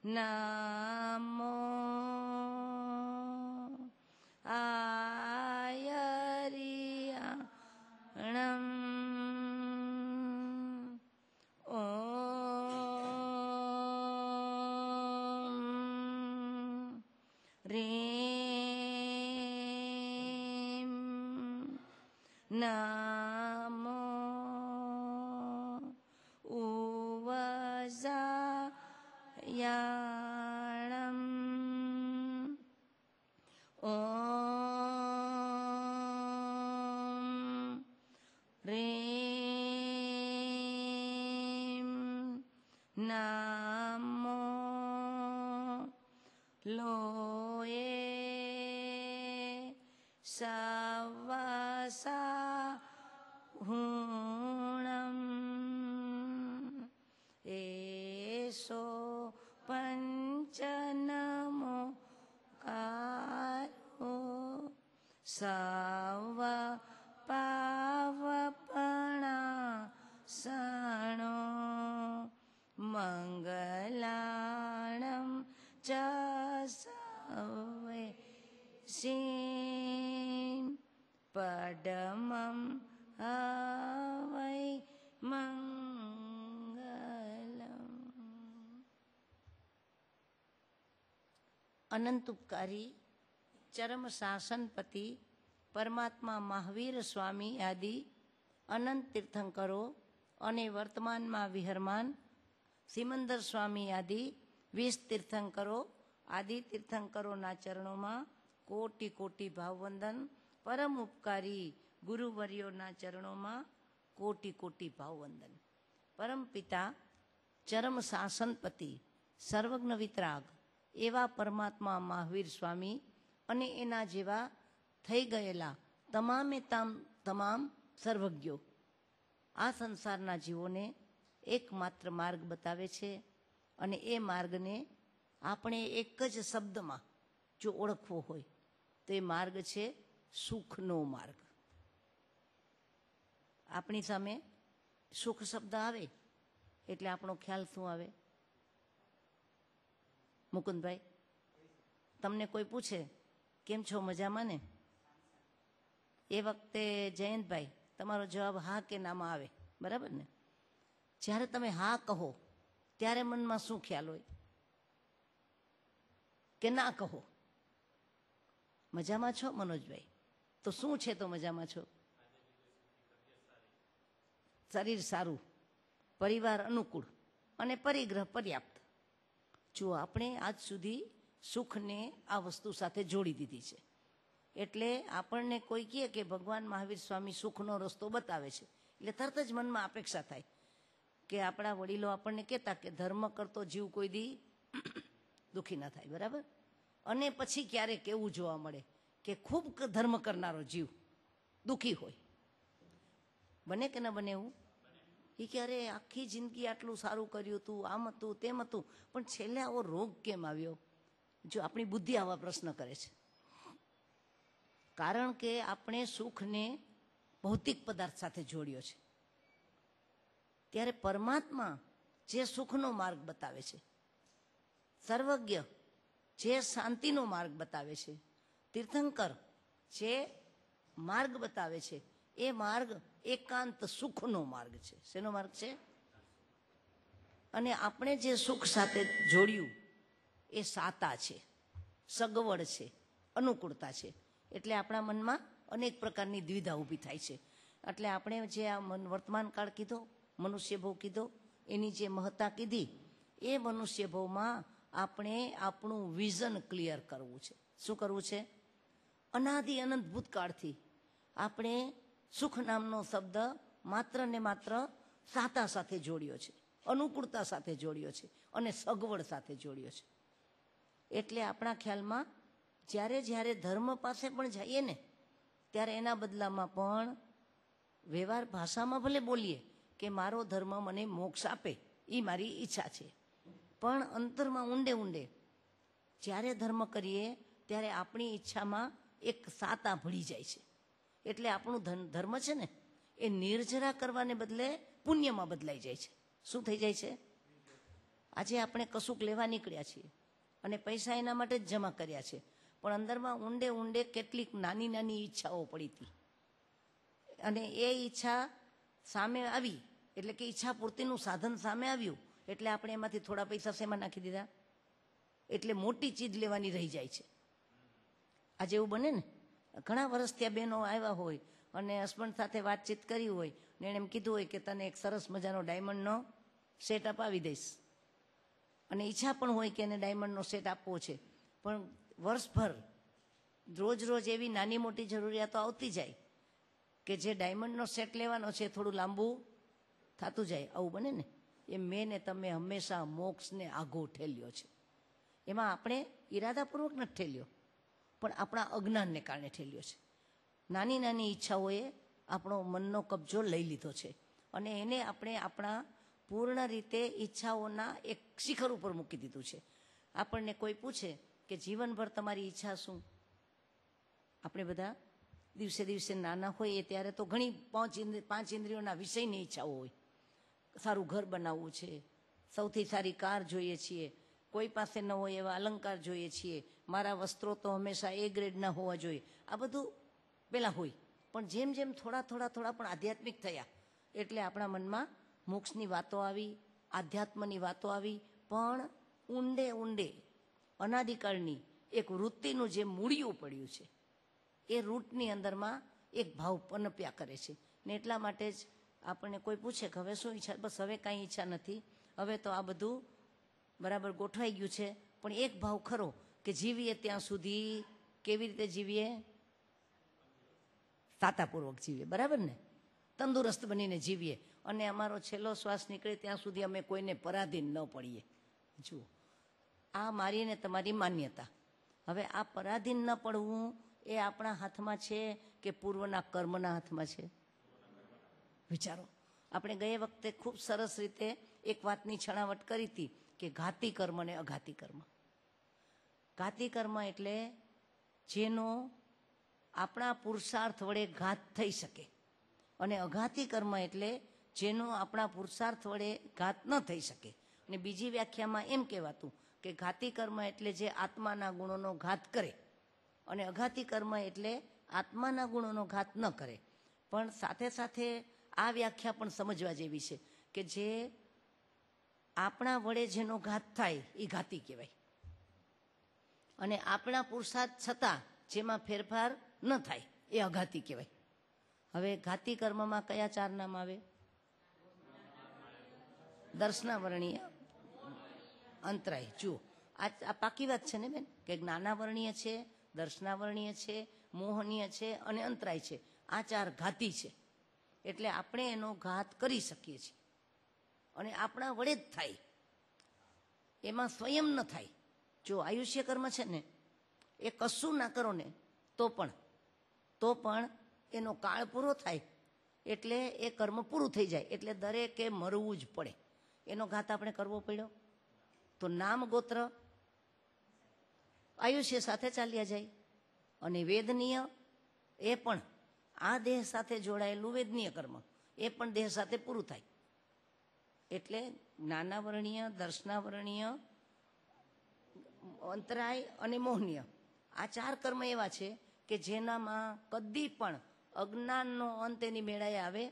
નમો આયરિયાણમ ઓમ રીમ નમો ઉવજાયાણમ ઓમ રીમ નમો લોએ સવસાહુણમ એસો પંચનમો કારો સવ પાવપણા સણો મંગલાણમ ચ સવે સિં પડમમ હવૈ મંગલમ. અનંત ઉપકારી ચરમ શાસનપતિ પરમાત્મા મહાવીર સ્વામી આદિ અનંત તીર્થંકરો અને વર્તમાનમાં વિહરમાન સિમંદર સ્વામી આદિ 20 તીર્થંકરો આદિ તીર્થંકરોના ચરણોમાં કોટી કોટી ભાવવંદન. પરમ ઉપકારી ગુરુવર્યોના ચરણોમાં કોટી કોટી ભાવવંદન. પરમ પિતા ચરમ શાસનપતિ સર્વજ્ઞ વિતરાગ એવા પરમાત્મા મહાવીર સ્વામી અને એના જેવા થઈ ગયેલા તમામ સર્વજ્ઞો આ સંસારના જીવોને એકમાત્ર માર્ગ બતાવે છે. અને એ માર્ગને આપણે એક જ શબ્દમાં જો ઓળખવો હોય તો એ માર્ગ છે સુખનો માર્ગ. આપણી સામે સુખ શબ્દ આવે એટલે આપણો ખ્યાલ શું આવે? મુકુંદભાઈ, તમને કોઈ પૂછે કેમ છો, મજામાં ને? એ વખતે જયંતભાઈ તમારો જવાબ હા કે નામાં આવે, બરાબર ને? જ્યારે તમે હા કહો ત્યારે મનમાં શું ખ્યાલ હોય? કે ના કહો? મજામાં છો મનોજભાઈ? તો શું છે તો મજામાં છો? શરીર સારું, પરિવાર અનુકૂળ અને પરિગ્રહ પર્યાપ્ત. જો આપણે આજ સુધી સુખને આ વસ્તુ સાથે જોડી દીધી છે. એટલે આપણને કોઈ કહે કે ભગવાન મહાવીર સ્વામી સુખનો રસ્તો બતાવે છે એટલે તરત જ મનમાં અપેક્ષા થાય કે આપણા વડીલો આપણને કહેતા કે ધર્મ કરતો જીવ કોઈ દી દુઃખી ના થાય, બરાબર? અને પછી ક્યારેક એવું જોવા મળે કે ખૂબ ધર્મ કરનારો જીવ દુઃખી હોય. બને કે ન બને એવું? એ ક્યારે આખી જિંદગી આટલું સારું કર્યું હતું, આમ હતું તેમ હતું, પણ છેલ્લે આવો રોગ કેમ આવ્યો? જો આપણી બુદ્ધિ આવા પ્રશ્ન કરે છે. કારણ કે આપણે સુખને ભૌતિક પદાર્થ સાથે જોડ્યો છે. ત્યારે પરમાત્મા જે સુખનો માર્ગ બતાવે છે, સર્વજ્ઞ જે શાંતિનો માર્ગ બતાવે છે, તીર્થંકર જે માર્ગ બતાવે છે, એ માર્ગ એકાંત સુખનો માર્ગ છે. શેનો માર્ગ છે? અને આપણે જે સુખ સાથે જોડ્યું એ સાતા છે, સગવડ છે, અનુકૂળતા છે. એટલે આપણા મનમાં અનેક પ્રકારની દ્વિધા ઊભી થાય છે. એટલે આપણે જે આ વર્તમાન કાળ કીધો, મનુષ્ય ભવ કીધો, એની જે મહત્તા કીધી, એ મનુષ્ય ભવમાં આપણે આપણું વિઝન ક્લિયર કરવું છે. શું કરવું છે? અનાદિ અનંત ભૂતકાળથી આપણે સુખ નામનો શબ્દ માત્ર ને માત્ર સાતા સાથે જોડ્યો છે, અનુકૂળતા સાથે જોડ્યો છે અને સગવડ સાથે જોડ્યો છે. એટલે આપણા ખ્યાલમાં જ્યારે ધર્મ પાસે પણ જઈએ ને ત્યારે એના બદલામાં પણ વ્યવહાર ભાષામાં ભલે બોલીએ કે મારો ધર્મ મને મોક્ષ આપે, એ મારી ઈચ્છા છે, પણ અંતરમાં ઊંડે ઊંડે જ્યારે ધર્મ કરીએ ત્યારે આપણી ઈચ્છામાં એક સાતા ભળી જાય છે. એટલે આપણું ધર્મ છે ને એ નિર્જરા કરવાને બદલે પુણ્યમાં બદલાઈ જાય છે. શું થઈ જાય છે? આજે આપણે કશુંક લેવા નીકળ્યા છીએ અને પૈસા એના માટે જ જમા કર્યા છે, પણ અંદરમાં ઊંડે ઊંડે કેટલીક નાની નાની ઈચ્છાઓ પડી હતી અને એ ઈચ્છા સામે આવી, એટલે કે ઈચ્છા પૂર્તિનું સાધન સામે આવ્યું એટલે આપણે એમાંથી થોડા પૈસા શેમાં નાખી દીધા, એટલે મોટી ચીજ લેવાની રહી જાય છે. આજે એવું બને ને, ઘણા વર્ષ ત્યાં બહેનો આવ્યા હોય અને હસબન્ડ સાથે વાતચીત કરી હોય ને એણે એમ કીધું હોય કે તને એક સરસ મજાનો ડાયમંડનો સેટ અપાવી દઈશ, અને ઈચ્છા પણ હોય કે એને ડાયમંડનો સેટ આપવો છે, પણ વર્ષભર રોજ રોજ એવી નાની મોટી જરૂરિયાતો આવતી જાય કે જે ડાયમંડનો સેટ લેવાનો છે થોડું લાંબુ થતું જાય. આવું બને ને, એ મેં ને તમે હંમેશા મોક્ષને આઘો ઠેલ્યો છે. એમાં આપણે ઈરાદાપૂર્વક નથી ઠેલ્યો, પણ આપણા અજ્ઞાનને કારણે ઠેલ્યો છે. નાની નાની ઈચ્છાઓએ આપણો મનનો કબજો લઈ લીધો છે અને એને આપણે આપણા પૂર્ણ રીતે ઈચ્છાઓના એક શિખર ઉપર મૂકી દીધું છે. આપણને કોઈ પૂછે કે જીવનભર તમારી ઈચ્છા શું? આપણે બધા દિવસે દિવસે નાના હોઈએ ત્યારે તો ઘણી પાંચ ઇન્દ્રિયોના વિષયની ઈચ્છાઓ હોય. સારું ઘર બનાવવું છે, સૌથી સારી કાર જોઈએ છીએ, કોઈ પાસે ન હોય એવા અલંકાર જોઈએ છીએ, મારા વસ્ત્રો તો હંમેશા એ ગ્રેડના હોવા જોઈએ. આ બધું પહેલાં હોય, પણ જેમ જેમ થોડા પણ આધ્યાત્મિક થયા એટલે આપણા મનમાં મોક્ષની વાતો આવી, આધ્યાત્મની વાતો આવી, પણ ઊંડે ઊંડે અનાદિકાળની એક વૃત્તિનું જે મૂળિયું પડ્યું છે એ રૂટની અંદરમાં એક ભાવ પનપ્યા કરે છે ને એટલા માટે જ આપણને કોઈ પૂછે કે હવે શું ઈચ્છા? બસ હવે કાંઈ ઈચ્છા નથી, હવે તો આ બધું બરાબર ગોઠવાઈ ગયું છે, પણ એક ભાવ ખરો કે જીવીએ ત્યાં સુધી કેવી રીતે જીવીએ? સાતાપૂર્વક જીવીએ, બરાબર ને? તંદુરસ્ત બનીને જીવીએ અને અમારો છેલ્લો શ્વાસ નીકળે ત્યાં સુધી અમે કોઈને પરાધીન ન પડીએ. જુઓ, આ મારી ને તમારી માન્યતા. હવે આ પરાધીન ન પડવું એ આપણા હાથમાં છે કે પૂર્વના કર્મના હાથમાં છે? વિચારો. આપણે ગયે વખતે ખૂબ સરસ રીતે એક વાતની છણાવટ કરી હતી કે ઘાતી કર્મ અને અઘાતી કર્મ. ઘાતી કર્મ એટલે જેનો આપણા પુરુષાર્થ વડે ઘાત થઈ શકે, અને અઘાતી કર્મ એટલે જેનો આપણા પુરુષાર્થ વડે ઘાત ન થઈ શકે. અને બીજી વ્યાખ્યામાં એમ કહેવાતું કે ઘાતી કર્મ એટલે જે આત્માના ગુણોનો ઘાત કરે, અને અઘાતી કર્મ એટલે આત્માના ગુણોનો ઘાત ન કરે. પણ સાથે સાથે આ વ્યાખ્યા પણ સમજવા જેવી છે કે જે આપણા વડે જેનો ઘાત થાય એ ઘાતી કહેવાય, અને આપણા પુરુષાર્થ છતાં જેમાં ફેરફાર ન થાય એ અઘાતી કહેવાય. હવે ઘાતી કર્મમાં કયા 4 નામ આવે? દર્શનાવર્ણીય, અંતરાય. જુઓ, આ પાકી વાત છે ને બેન, કે જ્ઞાનાવર્ણીય છે, દર્શનાવર્ણીય છે, મોહનીય છે અને અંતરાય છે. આ 4 ઘાતી છે, એટલે આપણે એનો ઘાત કરી શકીએ છીએ અને આપણા વડે જ થાય, એમાં સ્વયં ન થાય. જો આયુષ્ય કર્મ છે ને, એ કશું ના કરો ને તો પણ એનો કાળ પૂરો થાય એટલે એ કર્મ પૂરું થઈ જાય, એટલે દરેકે મરવું જ પડે. એનો ઘાત આપણે કરવો પડ્યો તો નામ ગોત્ર આયુષ્ય સાથે ચાલ્યા જાય. અને વેદનીય, એ પણ આ દેહ સાથે જોડાયેલું વેદનીય કર્મ, એ પણ દેહ સાથે પૂરું થાય. એટલે જ્ઞાનાવર્ણીય, દર્શનાવર્ણીય, અંતરાય અને મોહનીય, આ 4 કર્મ એવા છે કે જેનામાં કદી પણ અજ્ઞાનનો અંત એની મેળાએ આવે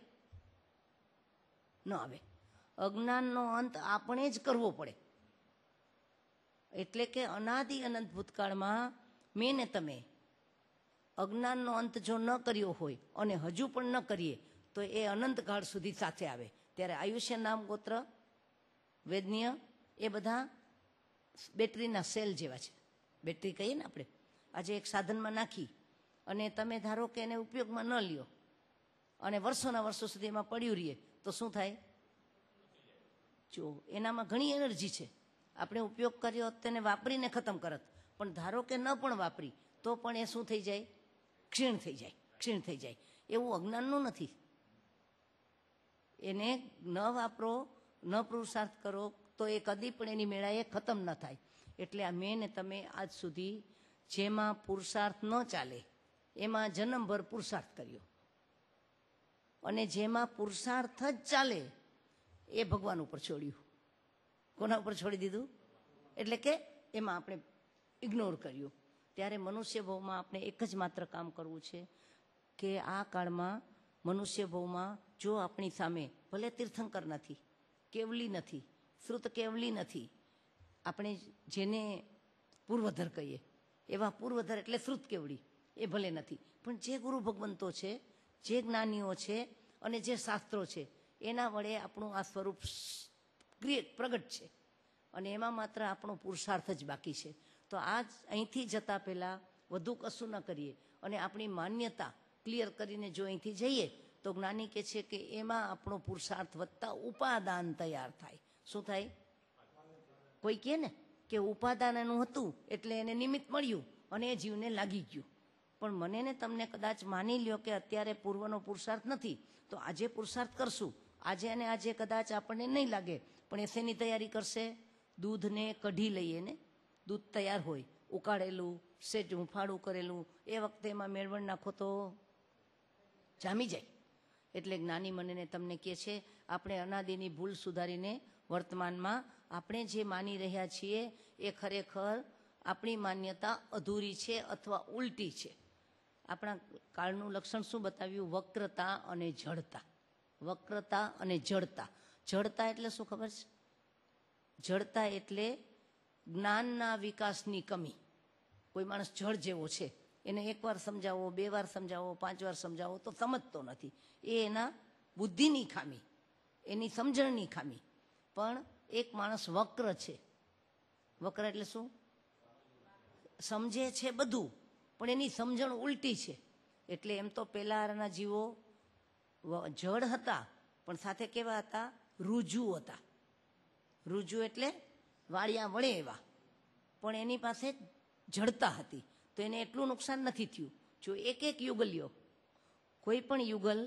ન આવે. અજ્ઞાનનો અંત આપણે જ કરવો પડે. એટલે કે અનાદિ અનંત ભૂતકાળમાં મેં ને તમે અજ્ઞાનનો અંત જો ન કર્યો હોય અને હજુ પણ ન કરીએ તો એ અનંતકાળ સુધી સાથે આવે. ત્યારે આયુષ્ય, નામ, ગોત્ર, વેદનીય એ બધા બેટરીના સેલ જેવા છે. બેટરી કહીએ ને આપણે, આજે એક સાધનમાં નાખી અને તમે ધારો કે એને ઉપયોગમાં ન લ્યો અને વર્ષોના વર્ષો સુધી એમાં પડ્યું રહીએ તો શું થાય? જો એનામાં ઘણી એનર્જી છે, આપણે ઉપયોગ કર્યો તેને વાપરીને ખતમ કરત, પણ ધારો કે ન પણ વાપરી તો પણ એ શું થઈ જાય? ક્ષીણ થઈ જાય. એવું અજ્ઞાનનું નથી. એને ન વાપરો, ન પુરુષાર્થ કરો તો એ કદી પણ એની મેળાએ ખતમ ન થાય. એટલે આ મેં ને તમે આજ સુધી જેમાં પુરુષાર્થ ન ચાલે એમાં જન્મભર પુરુષાર્થ કર્યો, અને જેમાં પુરુષાર્થ જ ચાલે એ ભગવાન ઉપર છોડ્યું. કોના ઉપર છોડી દીધું? એટલે કે એમાં આપણે ઇગ્નોર કર્યું. ત્યારે મનુષ્ય ભવમાં આપણે એક જ માત્ર કામ કરવું છે કે આ કાળમાં મનુષ્ય ભવમાં જો આપણી સામે ભલે તીર્થંકર નથી, કેવલી નથી, શ્રુત કેવલી નથી, આપણે જેને પૂર્વધર કહીએ એવા પૂર્વધર એટલે શ્રુત કેવડી એ ભલે નથી, પણ જે ગુરુ ભગવંતો છે, જે જ્ઞાનીઓ છે અને જે શાસ્ત્રો છે એના વડે આપણું આ સ્વરૂપ પ્રગટ છે અને એમાં માત્ર આપણો પુરુષાર્થ જ બાકી છે. તો આજ અહીંથી જતા પહેલાં વધુ કશું ન કરીએ અને આપણી માન્યતા ક્લિયર કરીને જો અહીંથી જઈએ તો જ્ઞાની કહે છે કે એમાં આપણો પુરુષાર્થ વધતા ઉપાદાન તૈયાર થાય. શું થાય? કોઈ કહે ને કે ઉપાદાન એનું હતું એટલે એને નિમિત્ત મળ્યું અને એ જીવને લાગી ગયું. પણ મને ને તમને કદાચ માની લ્યો કે અત્યારે પૂર્વનો પુરુષાર્થ નથી, તો આજે પુરુષાર્થ કરશું. આજે અને આજે કદાચ આપણને નહીં લાગે, પણ એ શેની તૈયારી કરશે? દૂધને કઢી લઈએ ને, દૂધ તૈયાર હોય, ઉકાળેલું, સેજ હુંફાળું કરેલું, એ વખતે એમાં મેળવણ નાખો તો જામી જાય. એટલે જ્ઞાની મને ને તમને કહે છે આપણે અનાદિની ભૂલ સુધારીને વર્તમાનમાં આપણે જે માની રહ્યા છીએ એ ખરેખર આપણી માન્યતા અધૂરી છે અથવા ઉલટી છે. આપણા કાળનું લક્ષણ શું બતાવ્યું? વક્રતા અને જડતા. વક્રતા અને જડતા. જડતા એટલે શું ખબર છે? જડતા એટલે જ્ઞાનના વિકાસની કમી. કોઈ માણસ જળ જેવો છે, એને એકવાર સમજાવો, 2 વાર સમજાવો, 5 વાર સમજાવો તો સમજતો નથી. એ એના બુદ્ધિની ખામી, એની સમજણની ખામી. પણ એક માણસ વક્ર છે. વક્ર એટલે શું? સમજે છે બધું પણ એની સમજણ ઉલટી છે. એટલે એમ તો પહેલાના જીવો જડ હતા પણ સાથે કેવા હતા? રુજુ હતા. રુજુ એટલે વાળિયા વળે એવા, પણ એની પાસે જડતા હતી. તો એને એટલું નુકસાન નથી થયું. જો એક યુગલ્યો, કોઈ પણ યુગલ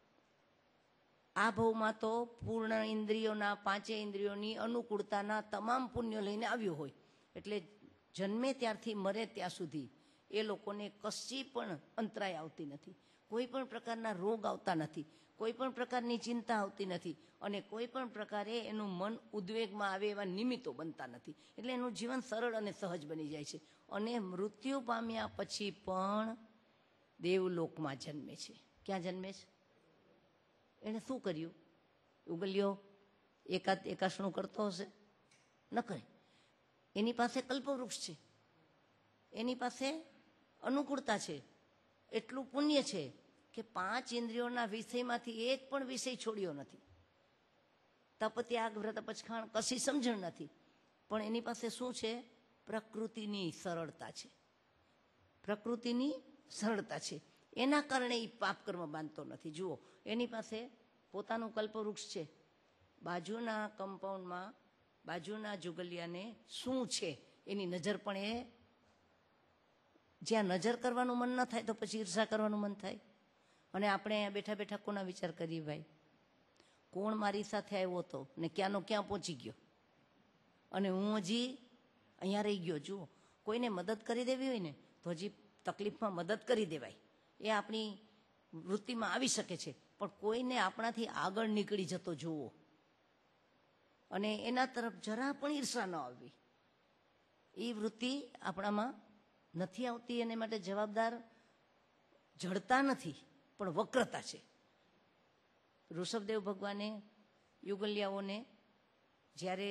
આ ભવમાં તો પૂર્ણ ઇન્દ્રિયોના, 5 ઇન્દ્રિયોની અનુકૂળતાના તમામ પુણ્યો લઈને આવ્યો હોય. એટલે જન્મે ત્યારથી મરે ત્યાં સુધી એ લોકોને કશી પણ અંતરાય આવતી નથી, કોઈ પણ પ્રકારના રોગ આવતા નથી, કોઈ પણ પ્રકારની ચિંતા આવતી નથી અને કોઈ પણ પ્રકારે એનું મન ઉદ્વેગમાં આવે એવા નિમિત્તો બનતા નથી. એટલે એનું જીવન સરળ અને સહજ બની જાય છે અને મૃત્યુ પામ્યા પછી પણ દેવલોકમાં જન્મે છે. ક્યાં જન્મે છે? એણે શું કર્યું? ઉગલ્યો એકાશણું કરતો હશે? ન કરે. એની પાસે કલ્પવૃક્ષ છે, એની પાસે અનુકૂળતા છે, એટલું પુણ્ય છે કે 5 ઇન્દ્રિયોના વિષયમાંથી એક પણ વિષય છોડ્યો નથી. તપ, ત્યાગ, વ્રત, પચખાણ કશી સમજણ નથી. પણ એની પાસે શું છે? પ્રકૃતિની સરળતા છે. પ્રકૃતિની સરળતા છે. એના કારણે એ પાપ કર્મ બાંધતો નથી. જુઓ, એની પાસે પોતાનું કલ્પવૃક્ષ છે. બાજુના કમ્પાઉન્ડમાં બાજુના જુગલિયાને શું છે એની નજર પણ એ, જ્યાં નજર કરવાનું મન ન થાય તો પછી ઈર્ષા કરવાનું મન થાય. અને આપણે અહીંયા બેઠા બેઠા કોના વિચાર કરીએ? ભાઈ, કોણ મારી સાથે આવ્યો હતો ને ક્યાંનો ક્યાં પહોંચી ગયો અને હું હજી અહીંયા રહી ગયો. જુઓ, કોઈને મદદ કરી દેવી હોય ને તો હજી તકલીફમાં મદદ કરી દેવાય, એ આપણી વૃત્તિમાં આવી શકે છે. પણ કોઈને આપણાથી આગળ નીકળી જતો જોવો અને એના તરફ જરા પણ ઈર્ષા ન આવવી, એ વૃત્તિ આપણામાં નથી આવતી. એને માટે જવાબદાર જડતા નથી પણ વક્રતા છે. ઋષભદેવ ભગવાને યુગલિયાઓને જ્યારે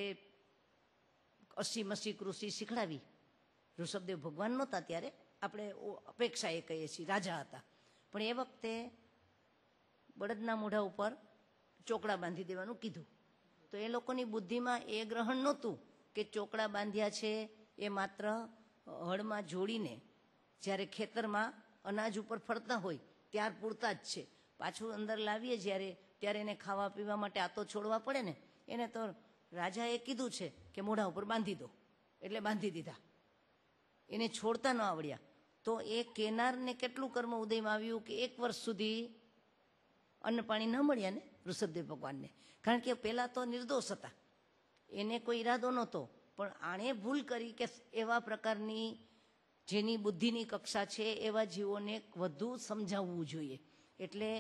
80 કૃષિ શીખડાવી, ઋષભદેવ ભગવાન નહોતા ત્યારે, આપણે અપેક્ષા એ કહીએ છીએ, રાજા હતા. પણ એ વખતે બળદના મોઢા ઉપર ચોકડા બાંધી દેવાનું કીધું. તો એ લોકોની બુદ્ધિમાં એ ગ્રહણ નહોતું કે ચોકડા બાંધ્યા છે એ માત્ર હળમાં જોડીને જ્યારે ખેતરમાં અનાજ ઉપર ફરતા હોય ત્યાર પૂરતા જ છે. પાછું અંદર લાવીએ જ્યારે, ત્યારે એને ખાવા પીવા માટે આ તો છોડવા પડે ને. એને તો રાજાએ કીધું છે કે મોઢા ઉપર બાંધી દો, એટલે બાંધી દીધા. એને છોડતા ન આવડ્યા તો એ કેનારને કેટલું કર્મ ઉદયમાં આવ્યું કે 1 વર્ષ સુધી અન્ન પાણી ન મળ્યા ને ઋષભદેવ ભગવાનને. કારણ કે પહેલાં તો નિર્દોષ હતા, એને કોઈ ઈરાદો નહોતો, પણ આણે ભૂલ કરી કે એવા પ્રકારની જેની બુદ્ધિની કક્ષા છે એવા જીવોને વધુ સમજાવવું જોઈએ. એટલે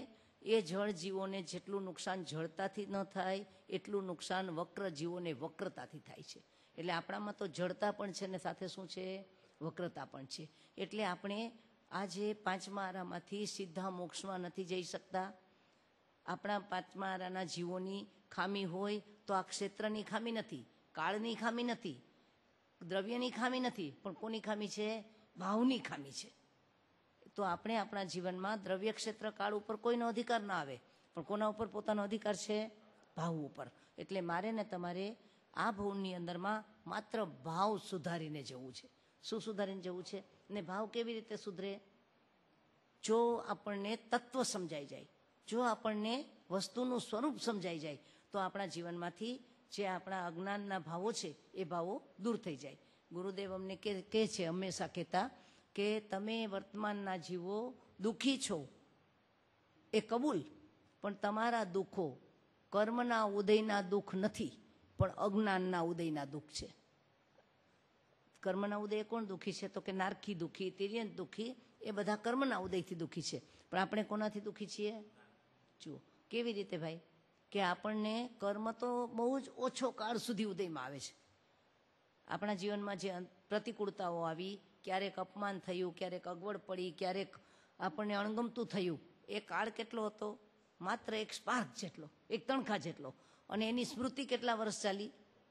એ જળ જીવોને જેટલું નુકસાન જળતાથી ન થાય એટલું નુકસાન વક્ર જીવોને વક્રતાથી થાય છે. એટલે આપણામાં તો જડતા પણ છે ને સાથે શું છે, વક્રતા પણ છે. એટલે આપણે આ જે પાંચમા આરામાંથી સીધા મોક્ષમાં નથી જઈ શકતા. આપણા પાંચમા આરાના જીવોની ખામી હોય તો આ ક્ષેત્રની ખામી નથી, કાળની ખામી નથી, દ્રવ્યની ખામી નથી, પણ કોની ખામી છે, ભાવની ખામી છે. તો આપણે આપણા જીવનમાં દ્રવ્ય ક્ષેત્ર કાળ ઉપર કોઈનો અધિકાર ના આવે, પણ કોના ઉપર પોતાનો અધિકાર છે, ભાવ ઉપર. એટલે મારે ને તમારે આ ભાવની અંદરમાં માત્ર ભાવ સુધારીને જવું છે. શું સુધારીને જવું છે? ને ભાવ કેવી રીતે સુધરે? જો આપણને તત્વ સમજાઈ જાય, જો આપણને વસ્તુનું સ્વરૂપ સમજાઈ જાય, તો આપણા જીવનમાંથી જે આપણા અજ્ઞાનના ભાવો છે એ ભાવો દૂર થઈ જાય. ગુરુદેવ અમને કહે છે, હંમેશા કહેતા કે તમે વર્તમાનના જીવો દુઃખી છો એ કબૂલ, પણ તમારા દુઃખો કર્મના ઉદયના દુઃખ નથી, પણ અજ્ઞાનના ઉદયના દુઃખ છે. કર્મના ઉદય કોણ દુઃખી છે? તો કે નારખી દુઃખી, તિર્યંત દુઃખી, એ બધા કર્મના ઉદયથી દુઃખી છે. પણ આપણે કોનાથી દુઃખી છીએ? જુઓ કેવી રીતે ભાઈ, કે આપણને કર્મ તો બહુ જ ઓછો કાળ સુધી ઉદયમાં આવે છે. આપણા જીવનમાં જે પ્રતિકૂળતાઓ આવી, ક્યારેક અપમાન થયું, ક્યારેક અગવડ પડી, ક્યારેક આપણને અણગમતું થયું, એ કાળ કેટલો હતો? માત્ર એક સ્પાર્ક જેટલો, એક તણખા જેટલો. અને એની સ્મૃતિ કેટલા વર્ષ ચાલી?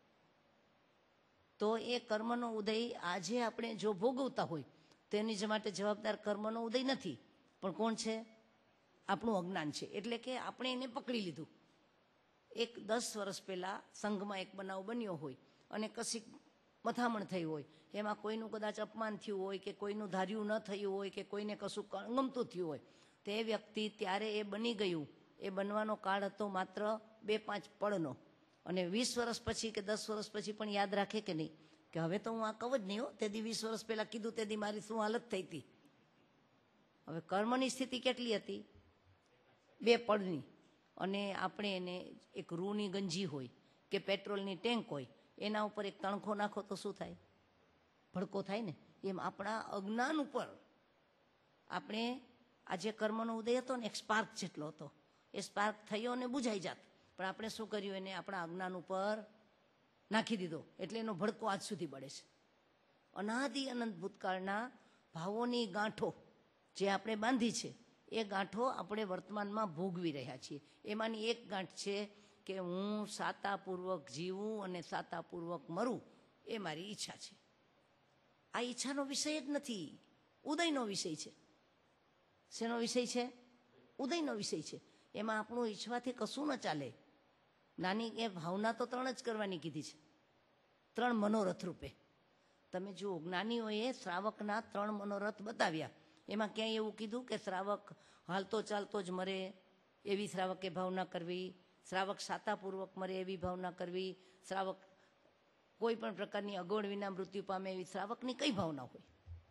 તો એ કર્મનો ઉદય આજે આપણે જો ભોગવતા હોય તેની માટે જવાબદાર કર્મનો ઉદય નથી, પણ કોણ છે? આપણું અજ્ઞાન છે. એટલે કે આપણે એને પકડી લીધું. એક 10 વર્ષ પહેલા સંઘમાં એક બનાવ બન્યો હોય અને કશીક મથામણ થઈ હોય, એમાં કોઈનું કદાચ અપમાન થયું હોય કે કોઈનું ધાર્યું ન થયું હોય કે કોઈને કશું અણગમતું થયું હોય, તે વ્યક્તિ ત્યારે એ બની ગયું, એ બનવાનો કાળ હતો માત્ર 2-5 પળનો. અને 20 વર્ષ પછી કે 10 વર્ષ પછી પણ યાદ રાખે કે નહીં કે હવે તો હું આ કહું જ નહીં હો, તેથી 20 વર્ષ પહેલા કીધું તેથી મારી શું હાલત થઈ હતી. હવે કર્મની સ્થિતિ કેટલી હતી? 2 પળની. અને આપણે એને એક રૂની ગંજી હોય કે પેટ્રોલની ટેન્ક હોય, એના ઉપર એક તણખો નાખો તો શું થાય? ભડકો થાય ને. એમ આપણા અજ્ઞાન ઉપર આપણે આ જે કર્મનો ઉદય હતો ને એક સ્પાર્ક જેટલો હતો, એ સ્પાર્ક થયો અને બુઝાઈ જાત, પણ આપણે શું કર્યું? એને આપણા અજ્ઞાન ઉપર નાખી દીધો, એટલે એનો ભડકો આજ સુધી બળે છે. અનાદિ અનંત ભૂતકાળના ભાવોની ગાંઠો જે આપણે બાંધી છે, એ ગાંઠો આપણે વર્તમાનમાં ભોગવી રહ્યા છીએ. એમાંની એક ગાંઠ છે કે હું સાતાપૂર્વક જીવું અને સાતાપૂર્વક મરું, એ મારી ઈચ્છા છે. આ ઈચ્છાનો વિષય જ નથી, ઉદયનો વિષય છે. શેનો વિષય છે? ઉદયનો વિષય છે. એમાં આપણું ઈચ્છવાથી કશું ન ચાલે. નાની એ ભાવના તો 3 જ કરવાની કીધી છે, 3 મનોરથ રૂપે. તમે જુઓ, જ્ઞાનીઓએ શ્રાવકના 3 મનોરથ બતાવ્યા. એમાં ક્યાંય એવું કીધું કે શ્રાવક હાલતો ચાલતો જ મરે એવી શ્રાવકે ભાવના કરવી, શ્રાવક સાતાપૂર્વક મરે એવી ભાવના કરવી, શ્રાવક કોઈ પણ પ્રકારની અગવડ વિના મૃત્યુ પામે એવી શ્રાવકની કઈ ભાવના હોય?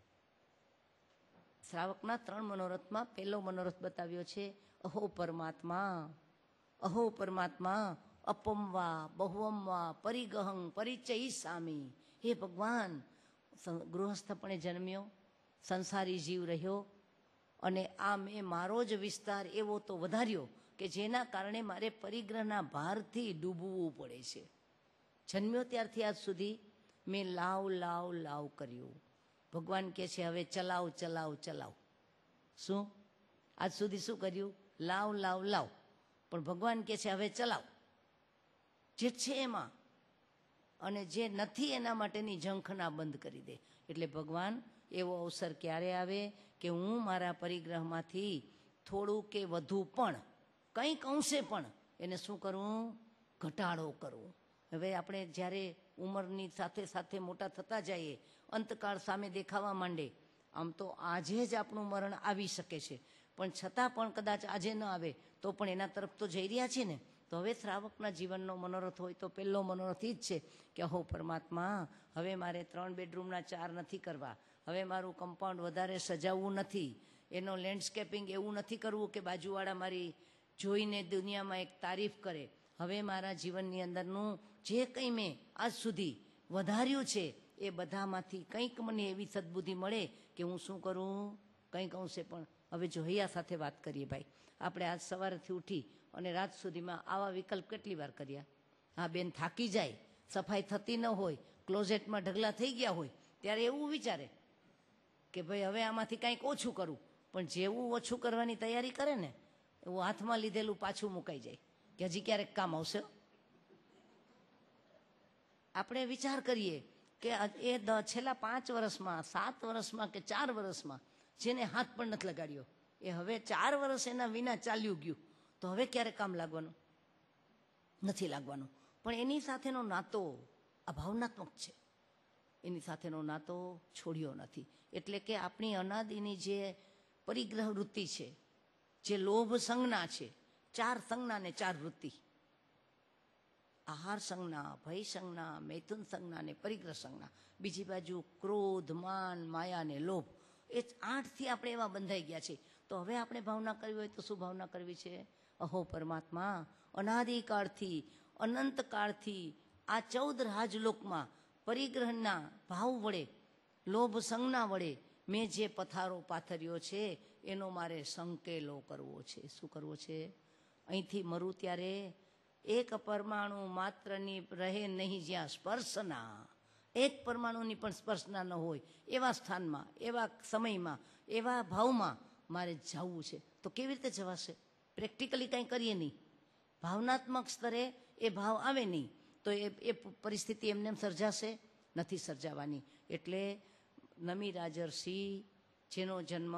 શ્રાવકના 3 મનોરથમાં પહેલો મનોરથ બતાવ્યો છે અહો પરમાત્મા, અહો પરમાત્મા, અપમવા બહુવમવા પરિગહં પરિચય સામી. હે ભગવાન, ગૃહસ્થપણે જન્મ્યો, સંસારી જીવ રહ્યો, અને આ મેં મારો જ વિસ્તાર એવો તો વધાર્યો કે જેના કારણે મારે પરિગ્રહના ભારથી ડૂબવું પડે છે. જન્મ્યો ત્યારથી આજ સુધી મેં લાવ લાવ લાવ કર્યું. ભગવાન કહે છે હવે ચલાવ ચલાવ ચલાવ. શું? આજ સુધી શું કર્યું? લાવ લાવ લાવ. પણ ભગવાન કહે છે હવે ચલાવ, જે છે એમાં, અને જે નથી એના માટેની ઝંખના બંધ કરી દે. એટલે ભગવાન એવો અવસર ક્યારે આવે કે હું મારા પરિગ્રહમાંથી થોડું કે વધુ પણ કંઈક અંશે પણ એને શું કરવું? ઘટાડો કરવો. હવે આપણે જ્યારે ઉંમરની સાથે સાથે મોટા થતા જઈએ, અંતકાળ સામે દેખાવા માંડે. આમ તો આજે જ આપણું મરણ આવી શકે છે, પણ છતાં પણ કદાચ આજે ન આવે તો પણ એના તરફ તો જઈ રહ્યા છીએ ને. તો હવે શ્રાવકના જીવનનો મનોરથ હોય તો પહેલો મનોરથ એ જ છે કે અહો પરમાત્મા, હવે મારે 3 બેડરૂમના 4 નથી કરવા, હવે મારું કમ્પાઉન્ડ વધારે સજાવવું નથી, એનો લેન્ડસ્કેપિંગ એવું નથી કરવું કે બાજુવાળા મારી જોઈને દુનિયામાં એક તારીફ કરે. હવે મારા જીવનની અંદરનું જે કંઈ મેં આજ સુધી વધાર્યું છે એ બધામાંથી કંઈક મને એવી સદબુદ્ધિ મળે કે હું શું કરું? કંઈક અંશે પણ હવે જો હૈયા સાથે વાત કરીએ ભાઈ, આપણે આજ સવારેથી ઉઠી અને રાત સુધીમાં આવા વિકલ્પ કેટલી વાર કર્યા? હા બેન થાકી જાય, સફાઈ થતી ન હોય, ક્લોઝેટમાં ઢગલા થઈ ગયા હોય, ત્યારે એવું વિચારે કે ભાઈ હવે આમાંથી કંઈક ઓછું કરું, પણ જેવું ઓછું કરવાની તૈયારી કરે ને એવું હાથમાં લીધેલું પાછું મુકાઈ જાય કે હજી ક્યારેક કામ આવશે. આપણે વિચાર કરીએ કે એ છેલ્લા 5 વર્ષમાં, 7 વર્ષમાં કે 4 વર્ષમાં જેને હાથ પણ નથી લગાડ્યો, એ હવે 4 વર્ષ એના વિના ચાલ્યું ગયું, તો હવે ક્યારે કામ લાગવાનું? નથી લાગવાનું. પણ એની સાથેનો નાતો અભાવનાત્મક છે, એની સાથેનો નાતો છોડ્યો નથી. એટલે કે આપણી અનાદિની જે પરિગ્રહ વૃત્તિ છે, જે લોભ સંજ્ઞા છે, 4 સંજ્ઞા ને 4 વૃત્તિ, આહાર સંજ્ઞા, ભય સંજ્ઞા, મૈથુન સંજ્ઞા ને પરિગ્રહ સંજ્ઞા, બીજી બાજુ ક્રોધ, માન, માયા ને લોભ, એ 8થી આપણે એવા બંધાઈ ગયા છે. તો હવે આપણે ભાવના કરવી હોય તો શું ભાવના કરવી છે? અહો પરમાત્મા, અનાદિકાળથી અનંતકાળથી આ 14 રાજલોકમાં પરિગ્રહના ભાવ વડે, લોભ સંજ્ઞા વડે મેં જે પથારો પાથર્યો છે એનો મારે સંકેલો કરવો છે. શું કરવો છે? અહીંથી મરું ત્યારે એક પરમાણુ માત્રની રહે નહીં જ્યાં સ્પર્શના, એક પરમાણુની પણ સ્પર્શના ન હોય એવા સ્થાનમાં, એવા સમયમાં, એવા ભાવમાં મારે જવું છે. તો કેવી રીતે જવાશે? પ્રેક્ટિકલી કંઈ કરીએ નહીં, ભાવનાત્મક સ્તરે એ ભાવ આવે નહીં તો એ પરિસ્થિતિ એમને સર્જાશે? નથી સર્જાવાની. એટલે નમી રાજર્ષિ, જેનો જન્મ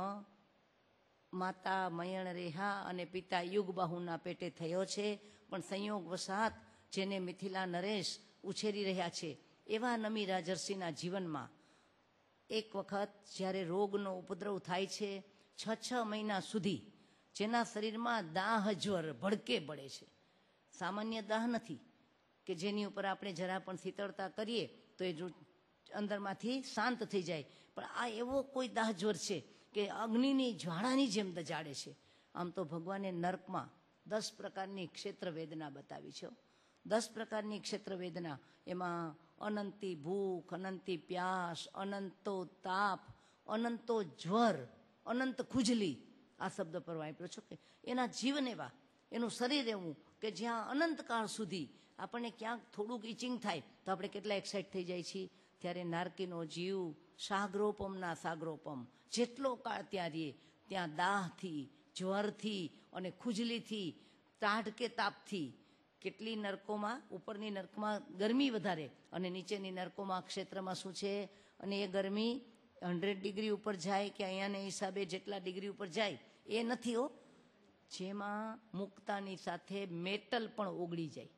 માતા મયણ રેહા અને પિતા યુગબાહુના પેટે થયો છે, પણ સંયોગ વસાત જેને મિથિલા નરેશ ઉછેરી રહ્યા છે, એવા નમી રાજર્ષિના જીવનમાં એક વખત જ્યારે રોગનો ઉપદ્રવ થાય છે, 6 મહિના સુધી જેના શરીરમાં દાહ જ્વર ભડકે બળે છે. સામાન્ય દાહ નથી કે જેની ઉપર આપણે જરા પણ શીતળતા કરીએ તો એ અંદરમાંથી શાંત થઈ જાય, પણ આ એવો કોઈ દાહ જ્વર છે કે અગ્નિની જ્વાળાની જેમ દજાડે છે. આમ તો ભગવાને નર્કમાં 10 પ્રકારની ક્ષેત્ર વેદના બતાવી છે. 10 પ્રકારની ક્ષેત્ર વેદના, એમાં અનંતી ભૂખ, અનંતી પ્યાસ, અનંતો તાપ, અનંતો જ્વર, અનંત ખુજલી, આ શબ્દ પર વાપર્યો છો કે એના જીવન એવા, એનું શરીર એવું કે જ્યાં અનંતકાળ સુધી આપણને ક્યાંક થોડુંક ઇચિંગ થાય તો આપણે કેટલા એક્સાઇટ થઈ જાય છીએ. ત્યારે નારકીનો જીવ સાગ્રોપમના સાગ્રોપમ, જેટલો કાળ ત્યાં રહીએ ત્યાં દાહથી, જ્વરથી અને ખુજલીથી, ટાઢ કે તાપથી, કેટલી નરકોમાં, ઉપરની નરકમાં ગરમી વધારે અને નીચેની નરકોમાં ક્ષેત્રમાં શું છે, અને એ ગરમી 100 ડિગ્રી ઉપર જાય કે અહીંયાને હિસાબે જેટલા ડિગ્રી ઉપર જાય એ નથી હો, જેમાં મુક્તાની સાથે મેટલ પણ ઓગળી જાય.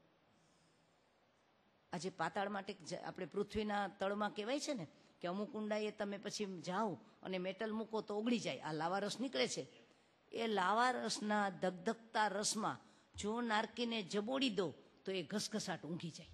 આજે પાતાળ માટે આપણે પૃથ્વીના તળમાં કહેવાય છે ને કે અમુક ઊંડાઈએ તમે પછી જાઓ અને મેટલ મૂકો તો ઓગળી જાય, આ લાવા રસ નીકળે છે. એ લાવા રસના ધગધગતા રસમાં જો નારકીને જબોડી દો તો એ ઘસઘસાટ ઊંઘી જાય.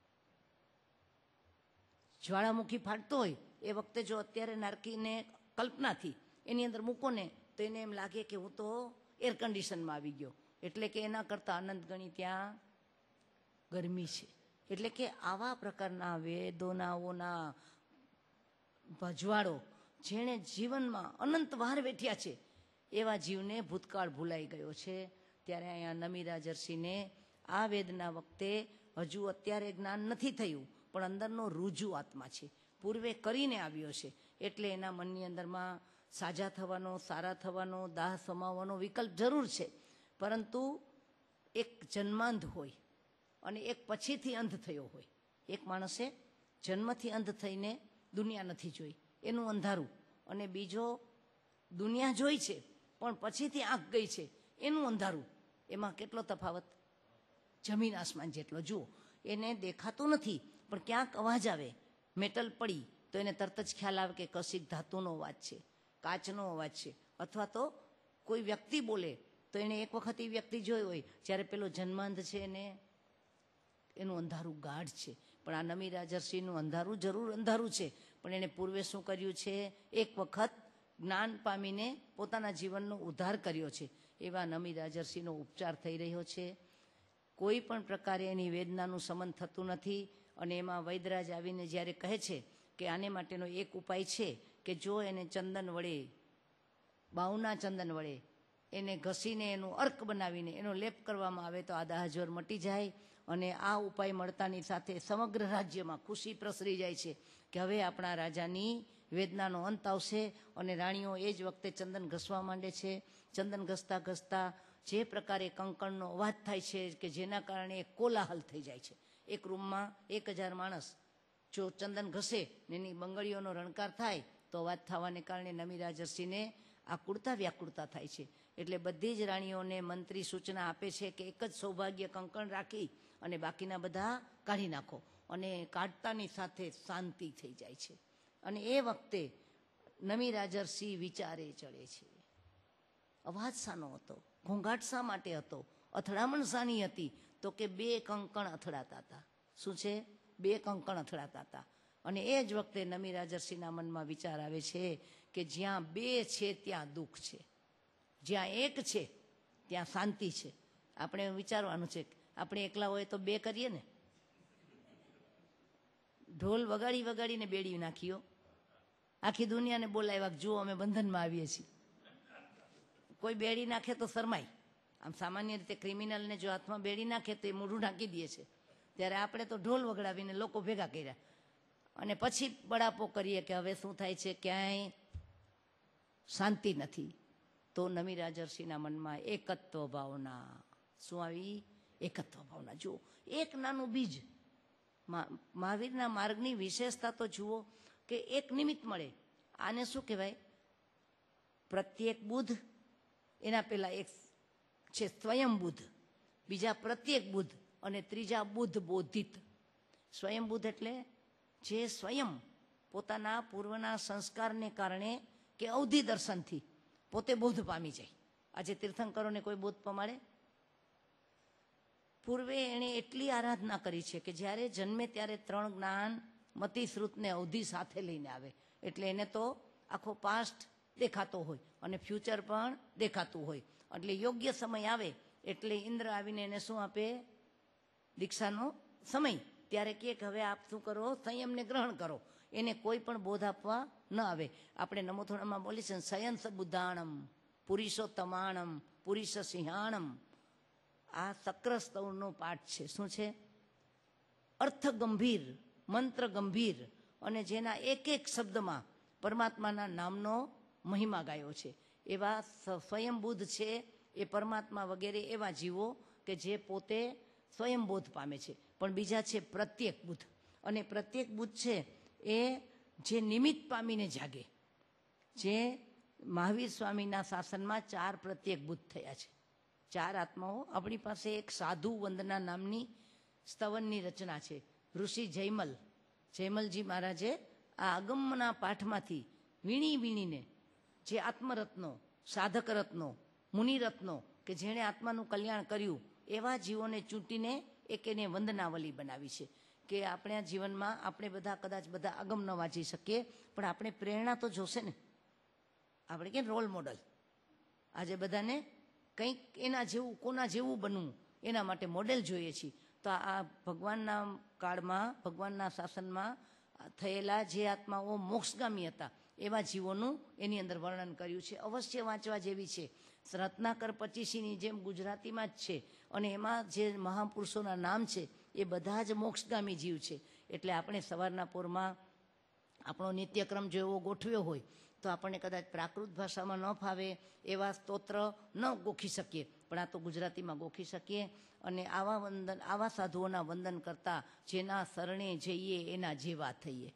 જ્વાળામુખી ફાટતો હોય એ વખતે જો અત્યારે નારકીને કલ્પનાથી એની અંદર મૂકો ને તો એને એમ લાગે કે હું તો એર કન્ડિશનમાં આવી ગયો, એટલે કે એના કરતાં અનંત ગણી ત્યાં ગરમી છે. એટલે કે આવા પ્રકારના વેદનાઓના ભજવાળો જેણે જીવનમાં અનંત વાર વેઠ્યા છે એવા જીવને ભૂતકાળ ભૂલાઈ ગયો છે. ત્યારે અહીંયા નમી રાજર્ષિને આ વેદના વખતે હજુ અત્યારે જ્ઞાન નથી થયું, પણ અંદરનો રૂજુ આત્મા છે, પૂર્વે કરીને આવ્યો છે, એટલે એના મનની અંદરમાં સાજા થવાનો, સારા થવાનો, દાહ સમાવવાનો વિકલ્પ જરૂર છે. પરંતુ એક જન્માંધ હોય અને એક પછીથી અંધ થયો હોય. એક માણસે જન્મથી અંધ થઈને દુનિયા નથી જોઈ, એનું અંધારું, અને બીજો દુનિયા જોઈ છે પણ પછીથી આંખ ગઈ છે, એનું અંધારું. એમાં કેટલો તફાવત? જમીન આસમાન જેટલો. જુઓ, એને દેખાતું નથી પણ ક્યાંક અવાજ આવે, મેટલ પડી તો એને તરત જ ખ્યાલ આવે કે કશીક ધાતુનો અવાજ છે, કાચનો અવાજ છે, અથવા તો કોઈ વ્યક્તિ બોલે તો એને એક વખત એ વ્યક્તિ જોઈ હોય, જ્યારે પેલો જન્માંધ છે એને એનું અંધારું ગાઢ છે. પણ આ નમી રાજર્ષિનું અંધારું જરૂર અંધારું છે, પણ એણે પૂર્વે શું કર્યું છે? એક વખત જ્ઞાન પામીને પોતાના જીવનનો ઉદ્ધાર કર્યો છે. એવા નમી રાજર્ષિનો ઉપચાર થઈ રહ્યો છે. કોઈ પણ પ્રકારે એની વેદનાનું શમન થતું નથી. અને એમાં વૈદરાજ આવીને જ્યારે કહે છે કે આને માટેનો એક ઉપાય છે કે જો એને ચંદન વડે બાઉના ચંદન વડે એને ઘસીને એનું અર્ક બનાવીને એનો લેપ કરવામાં આવે તો આ દાહજ્વર મટી જાય. અને આ ઉપાય મળતાની સાથે સમગ્ર રાજ્યમાં ખુશી પ્રસરી જાય છે કે હવે આપણા રાજાની વેદનાનો અંત આવશે. અને રાણીઓ એ જ વખતે ચંદન ઘસવા માંડે છે. ચંદન ઘસતા ઘસતા જે પ્રકારે કંકણનો અવાજ થાય છે કે જેના કારણે એક કોલાહલ થઈ જાય છે. એક રૂમમાં 1000 માણસ જો ચંદન ઘસે ને એની બંગડીઓનો રણકાર થાય તો અવાજ થવાને કારણે નમી રાજર્ષિને આકુળતા વ્યાકુળતા થાય છે. એટલે બધી જ રાણીઓને મંત્રી સૂચના આપે છે કે એક જ સૌભાગ્ય કંકણ રાખી અને બાકીના બધા કાઢી નાખો. અને કાઢતાની સાથે શાંતિ થઈ જાય છે. અને એ વખતે નમી રાજર્ષિ વિચારે ચડે છે. અવાજ શાનો હતો? ઘોંઘાટ શા માટે હતો? અથડામણ શાની હતી? તો કે 2 કંકણ અથડાતા હતા. શું છે? 2 કંકણ અથડાતા હતા. અને એ જ વખતે નમી રાજર્ષિના મનમાં વિચાર આવે છે કે જ્યાં 2 છે ત્યાં દુઃખ છે, જ્યાં 1 છે ત્યાં શાંતિ છે. આપણે વિચારવાનું છે આપણે એકલા હોય તો 2 કરીએ ને. ઢોલ વગાડી વગાડીને બેડી નાખ્યો, આખી દુનિયાને બોલાવ્યા જુઓ અમે બંધનમાં આવીએ છીએ. કોઈ બેડી નાખે તો શરમાય. આમ સામાન્ય રીતે ક્રિમિનલને જો હાથમાં બેડી નાખે તો એ મોઢું ઢાંકી દે છે. ત્યારે આપણે તો ઢોલ વગડાવીને લોકો ભેગા કર્યા અને પછી બળાપો કરીએ કે હવે શું થાય છે, ક્યાંય શાંતિ નથી. તો નમી રાજર્ષિના મનમાં એકત્વ ભાવના શું આવી? એકત્વ ભાવના. જુઓ, એક નાનું બીજ. મહાવીરના માર્ગની વિશેષતા તો જુઓ કે એક નિમિત્ત મળે. આને શું કહેવાય? પ્રત્યેક બુધ, એના પહેલા એક છે સ્વયં બુધ, બીજા પ્રત્યેક બુધ અને ત્રીજા બુધ બોધિત. સ્વયં બુધ એટલે જે સ્વયં પોતાના પૂર્વના સંસ્કારને કારણે કે અવધિ દર્શનથી પોતે બોધ પામી જાય. આજે તીર્થંકરોને કોઈ બોધ પમાડે? પૂર્વે એણે એટલી આરાધના કરી છે કે જ્યારે જન્મે ત્યારે 3 જ્ઞાન મતિ શ્રુતને અવધિ સાથે લઈને આવે. એટલે એને તો આખો પાસ્ટ દેખાતો હોય અને ફ્યુચર પણ દેખાતું હોય. એટલે યોગ્ય સમય આવે એટલે ઇન્દ્ર આવીને એને શું આપે? દીક્ષાનો સમય. ત્યારે કે હવે આપ શું કરો? સંયમને ગ્રહણ કરો. એને કોઈ પણ બોધ આપવા ન આવે. આપણે નમોથોડામાં બોલી છે શયન બુદ્ધાણમ પુરુષોત્તમાણમ પુરુષ સિંહાણમ. આ સક્ર સ્તવનો પાઠ છે. શું છે? અર્થ ગંભીર, મંત્ર ગંભીર અને જેના એક એક શબ્દમાં પરમાત્માના નામનો મહિમા ગાયો છે. એવા સ્વયંબુદ્ધ છે એ પરમાત્મા વગેરે એવા જીવો કે જે પોતે સ્વયંબોધ પામે છે. પણ બીજા છે પ્રત્યેક બુદ્ધ. અને પ્રત્યેક બુદ્ધ છે એ જે નિમિત્ત પામીને જાગે. જે મહાવીર સ્વામીના શાસનમાં 4 પ્રત્યેક બુદ્ધ થયા છે. 4 આત્માઓ. આપણી પાસે એક સાધુ વંદના નામની સ્તવનની રચના છે. ઋષિ જયમલજી મહારાજે આ અગમના પાઠમાંથી વીણી વીણીને જે આત્મરત્નો, સાધક રત્નો, મુનિરત્નો કે જેણે આત્માનું કલ્યાણ કર્યું એવા જીવોને ચૂંટીને એક એને વંદનાવલી બનાવી છે. કે આપણે જીવનમાં આપણે બધા કદાચ બધા અગમ ન વાંચી શકીએ પણ આપણે પ્રેરણા તો જોશે ને. આપણે કે રોલ મોડલ. આજે બધાને કંઈક એના જેવું, કોના જેવું બનવું એના માટે મોડેલ જોઈએ છીએ. તો આ ભગવાનના કાળમાં, ભગવાનના શાસનમાં થયેલા જે આત્માઓ મોક્ષગામી હતા એવા જીવોનું એની અંદર વર્ણન કર્યું છે. અવશ્ય વાંચવા જેવી છે. રત્નાકર 25ની જેમ ગુજરાતીમાં જ છે અને એમાં જે મહાપુરુષોના નામ છે એ બધા જ મોક્ષગામી જીવ છે. એટલે આપણે સવારના પોરમાં આપણો નિત્યક્રમ જો એવો ગોઠવ્યો હોય તો આપણને કદાચ પ્રાકૃત ભાષામાં ન ફાવે એવા સ્તોત્ર ન ગોખી શકીએ, પણ આ તો ગુજરાતીમાં ગોખી શકીએ. અને આવા સાધુઓના વંદન કરતા જેના શરણે જઈએ એના જેવા થઈએ.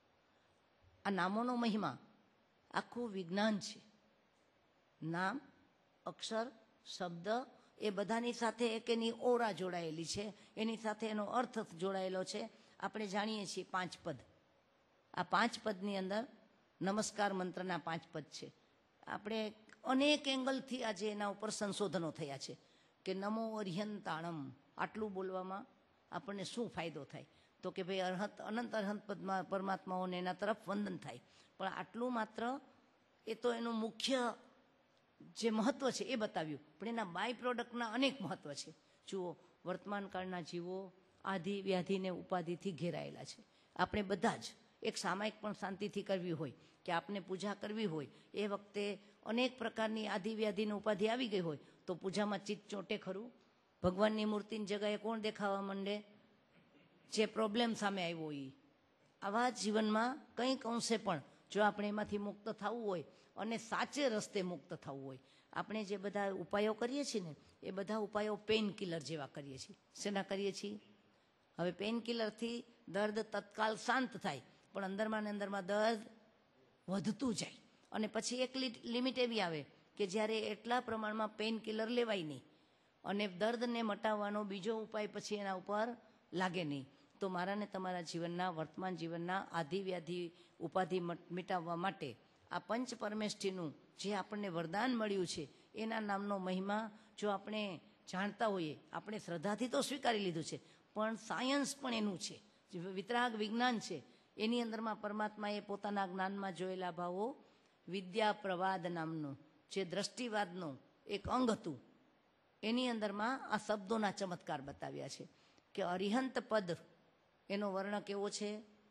આ નામોનો મહિમા આખું વિજ્ઞાન છે. નામ, અક્ષર, શબ્દ એ બધાની સાથે એક એની ઓરા જોડાયેલી છે, એની સાથે એનો અર્થ જોડાયેલો છે. આપણે જાણીએ છીએ 5 પદ. આ 5 પદની અંદર નમસ્કાર મંત્રના 5 પદ છે. આપણે અનેક એંગલથી આજે એના ઉપર સંશોધનો થયા છે કે નમો અર્હંતાણમ આટલું બોલવામાં આપણને શું ફાયદો થાય? તો કે ભાઈ અનંત અર્હંત પદમાં પરમાત્માઓને એના તરફ વંદન થાય. પણ આટલું માત્ર એ તો એનું મુખ્ય જે મહત્વ છે એ બતાવ્યું, પણ એના બાય પ્રોડક્ટના અનેક મહત્વ છે. જુઓ, વર્તમાન કાળના જીવો આધિ વ્યાધિને ઉપાધિથી ઘેરાયેલા છે. આપણે બધા જ એક સામાયિક પણ શાંતિથી કરવી હોય કે આપને પૂજા કરવી હોય, એ વખતે અનેક પ્રકારની આધિ વ્યાધિની ઉપાધિ આવી ગઈ હોય તો પૂજામાં ચિત્ત ચોંટે ખરું? ભગવાનની મૂર્તિની જગ્યાએ કોણ દેખાવા માંડે? જે પ્રોબ્લેમ સામે આવ્યો એ. આવા જીવનમાં કંઈક અંશે પણ જો આપણે એમાંથી મુક્ત થવું હોય અને સાચે રસ્તે મુક્ત થવું હોય, આપણે જે બધા ઉપાયો કરીએ છીએ ને એ બધા ઉપાયો પેઇન કિલર જેવા કરીએ છીએ. શેના કરીએ છીએ? હવે પેઇન કિલરથી દર્દ તત્કાલ શાંત થાય, પણ અંદરમાં ને અંદરમાં દર્દ વધતું જાય અને પછી એક લિમિટ એવી આવે કે જ્યારે એટલા પ્રમાણમાં પેઇન કિલર લેવાય નહીં અને દર્દને મટાવવાનો બીજો ઉપાય પછી એના ઉપર લાગે નહીં, તો મારા ને તમારા જીવનના વર્તમાન જીવનના આધિ વ્યાધિ ઉપાધિ મિટાવવા માટે આ પંચ પરમેષ્ઠીનું જે આપણને વરદાન મળ્યું છે એના નામનો મહિમા જો આપણે જાણતા હોઈએ, આપણે શ્રદ્ધાથી તો સ્વીકારી લીધું છે, પણ સાયન્સ પણ એનું છે, વિતરાગ વિજ્ઞાન છે, એની અંદરમાં પરમાત્માએ પોતાના જ્ઞાનમાં જોયેલા ભાવો વિદ્યા પ્રવાદ નામનું જે દ્રષ્ટિવાદનું એક અંગ હતું એની અંદરમાં આ શબ્દોના ચમત્કાર બતાવ્યા છે કે અરિહંત પદ એનો વર્ણ કેવો છે?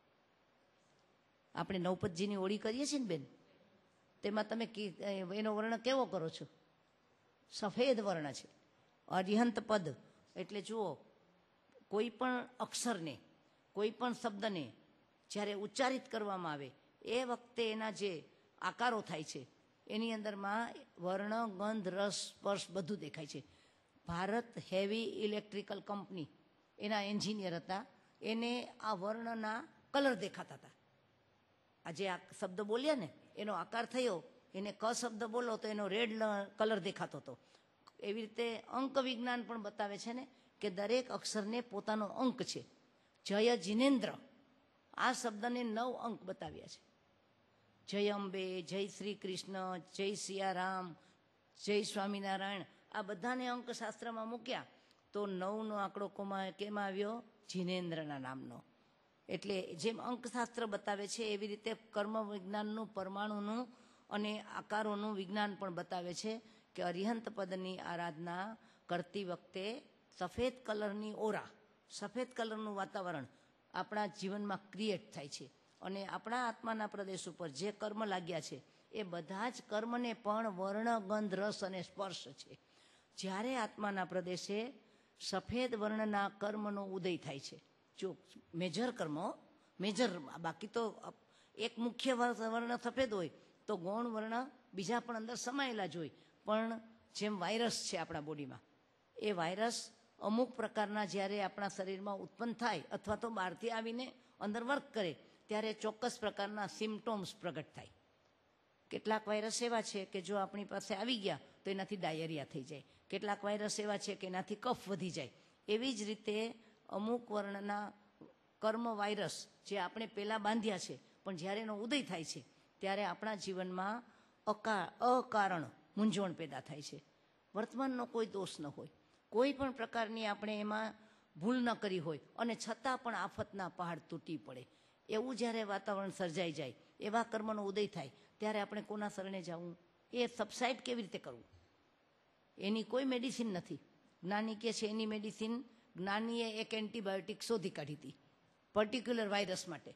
આપણે નવપતજીની ઓળી કરીએ છીએ ને બેન, તેમાં તમે એનો વર્ણ કેવો કરો છો? સફેદ વર્ણ છે. અરિહંત પદ એટલે જુઓ, કોઈ પણ અક્ષરને, કોઈ પણ શબ્દને જ્યારે ઉચ્ચારિત કરવામાં આવે એ વખતે એના જે આકારો થાય છે એની અંદરમાં વર્ણ, ગંધ, રસ, સ્પર્શ બધું દેખાય છે. ભારત હેવી ઇલેક્ટ્રિકલ કંપની એના એન્જિનિયર હતા, એને આ વર્ણના કલર દેખાતા હતા. આજે આ શબ્દ બોલ્યા ને એનો આકાર થયો, એને ક શબ્દ બોલો તો એનો રેડ કલર દેખાતો હતો. એવી રીતે અંક વિજ્ઞાન પણ બતાવે છે ને કે દરેક અક્ષરને પોતાનો અંક છે. જય જિનેન્દ્ર આ શબ્દને 9 અંક બતાવ્યા છે. જય અંબે, જય શ્રી કૃષ્ણ, જય સિયારામ, જય સ્વામિનારાયણ, આ બધાને અંકશાસ્ત્રમાં મૂક્યા તો 9નો આંકડો કેમાં આવ્યો? જિનેન્દ્રના નામનો. એટલે જેમ અંકશાસ્ત્ર બતાવે છે એવી રીતે કર્મ વિજ્ઞાનનું, પરમાણુનું અને આકારોનું વિજ્ઞાન પણ બતાવે છે કે અરિહંત પદની આરાધના કરતી વખતે સફેદ કલરની ઓરા, સફેદ કલરનું વાતાવરણ આપણા જીવનમાં ક્રિએટ થાય છે અને આપણા આત્માના પ્રદેશ ઉપર જે કર્મ લાગ્યા છે એ બધા જ કર્મને પણ વર્ણ, ગંધ, રસ અને સ્પર્શ છે. જ્યારે આત્માના પ્રદેશે સફેદ વર્ણના કર્મનો ઉદય થાય છે, જો મેજર કર્મ, મેજર, બાકી તો એક મુખ્ય વર્ણ સફેદ હોય તો ગૌણ વર્ણ બીજા પણ અંદર સમાયેલા જ હોય, પણ જેમ વાયરસ છે આપણા બોડીમાં, એ વાયરસ અમુક પ્રકારના જ્યારે આપણા શરીરમાં ઉત્પન્ન થાય અથવા તો બહારથી આવીને અંદર વર્ક કરે ત્યારે ચોક્કસ પ્રકારના સિમ્પટોમ્સ પ્રગટ થાય. કેટલાક વાયરસ એવા છે કે જો આપણી પાસે આવી ગયા તો એનાથી ડાયરિયા થઈ જાય, કેટલાક વાયરસ એવા છે કે એનાથી કફ વધી જાય. એવી જ રીતે અમુક વર્ણના કર્મ વાયરસ જે આપણે પહેલાં બાંધ્યા છે પણ જ્યારે એનો ઉદય થાય છે ત્યારે આપણા જીવનમાં અકારણ મૂંઝવણ પેદા થાય છે. વર્તમાનનો કોઈ દોષ ન હોય, કોઈ પણ પ્રકારની આપણે એમાં ભૂલ ન કરી હોય અને છતાં પણ આફતના પહાડ તૂટી પડે એવું જ્યારે વાતાવરણ સર્જાઈ જાય, એવા કર્મનો ઉદય થાય ત્યારે આપણે કોના શરણે જવું? એ સબસાઇડ કેવી રીતે કરવું? એની કોઈ મેડિસિન નથી. જ્ઞાની કે છે એની મેડિસિન, જ્ઞાનીએ એક એન્ટીબાયોટિક શોધી કાઢી હતી પર્ટિક્યુલર વાયરસ માટે.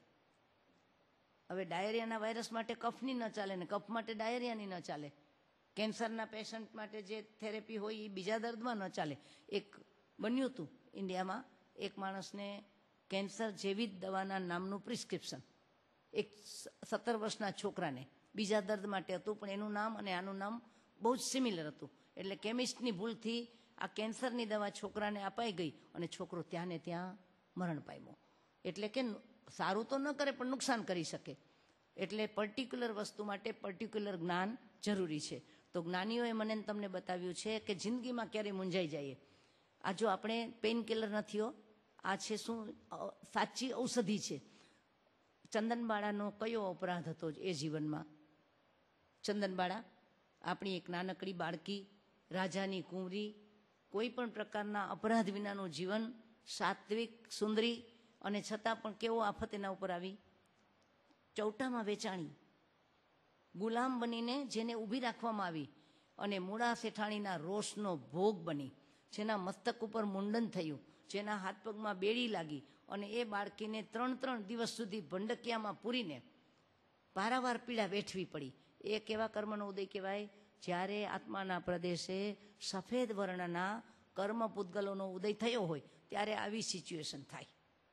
હવે ડાયરિયાના વાયરસ માટે કફની ન ચાલે ને કફ માટે ડાયરિયાની ન ચાલે. કેન્સરના પેશન્ટ માટે જે થેરેપી હોય એ બીજા દર્દમાં ન ચાલે. એક બન્યું હતું ઇન્ડિયામાં, એક માણસને કેન્સર જેવી જ દવાના નામનું પ્રિસ્ક્રિપ્શન એક 17 વર્ષના છોકરાને બીજા દર્દ માટે હતું, પણ એનું નામ અને આનું નામ બહુ જ સિમિલર હતું. એટલે કેમિસ્ટની ભૂલથી આ કેન્સરની દવા છોકરાને અપાઈ ગઈ અને છોકરો ત્યાં ને ત્યાં મરણ પામ્યો. એટલે કે સારું તો ન કરે પણ નુકસાન કરી શકે. એટલે પર્ટિક્યુલર વસ્તુ માટે પર્ટિક્યુલર જ્ઞાન જરૂરી છે. તો જ્ઞાનીઓએ મને તમને બતાવ્યું છે કે જિંદગીમાં ક્યારેય મૂંઝાઈ જઈએ. આ જો આપણે પેઇન કિલર નથી હો, આ છે શું? સાચી ઔષધિ છે. ચંદનબાળાનો કયો અપરાધ હતો એ જીવનમાં? ચંદનબાળા આપણી એક નાનકડી બાળકી, રાજાની કુંવરી, કોઈ પણ પ્રકારના અપરાધ વિનાનું જીવન, સાત્વિક, સુંદરી, અને છતાં પણ કેવો આફત એના ઉપર આવી? ચૌટામાં વેચાણી, ગુલામ બનીને જેને ઊભી રાખવામાં આવી અને મૂળા શેઠાણીના રોષનો ભોગ બની, જેના મસ્તક ઉપર મુંડન થયું, જેના હાથ પગમાં બેડી લાગી અને એ બાળકીને 3 દિવસ સુધી ભંડકિયામાં પૂરીને પારાવાર પીડા વેઠવી પડી. એ કેવા કર્મનો ઉદય કહેવાય? જ્યારે આત્માના પ્રદેશે સફેદ વર્ણના કર્મ પૂતગલોનો ઉદય થયો હોય ત્યારે આવી સિચ્યુએશન થાય.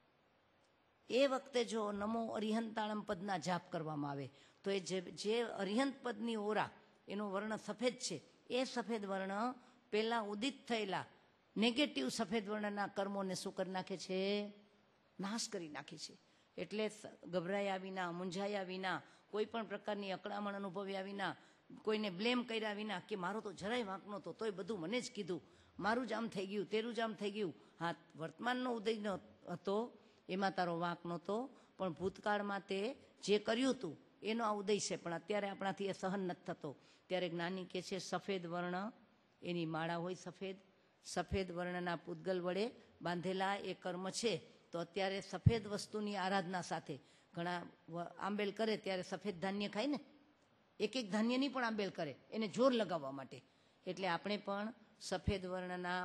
એ વખતે જો નમો અરિહંતાણમ પદના જાપ કરવામાં આવે તો એ જે અરિહંત પદની ઓરા એનો વર્ણ સફેદ છે, એ સફેદ વર્ણ પેલા ઉદિત થયેલા નેગેટિવ સફેદ વર્ણના કર્મોને શું કરી નાખે છે? નાશ કરી નાખે છે. એટલે ગભરાયા વિના, મૂંઝાયા વિના, કોઈ પણ પ્રકારની અકળામણ અનુભવ્યા વિના, કોઈને બ્લેમ કર્યા વિના કે મારો તો જરાય વાંક નહોતો, તોય બધું મને જ કીધું, મારું જ આમ થઈ ગયું, તેરું જ આમ થઈ ગયું. હા, વર્તમાનનો ઉદય હતો એમાં તારો વાંક નહોતો, પણ ભૂતકાળમાં તે જે કર્યું હતું એનો આ ઉદય છે, પણ અત્યારે આપણાથી એ સહન નથી થતો. ત્યારે જ્ઞાની કહે છે સફેદ વર્ણ એની માળા હોય, સફેદ વર્ણના પૂતગલ વડે બાંધેલા એ કર્મ છે. તો અત્યારે સફેદ વસ્તુની આરાધના સાથે ઘણા આંબેલ કરે ત્યારે સફેદ ધાન્ય ખાય ને, એક ધાન્યની પણ આંબેલ કરે એને જોર લગાવવા માટે. એટલે આપણે પણ સફેદ વર્ણના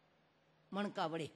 મણકા વડે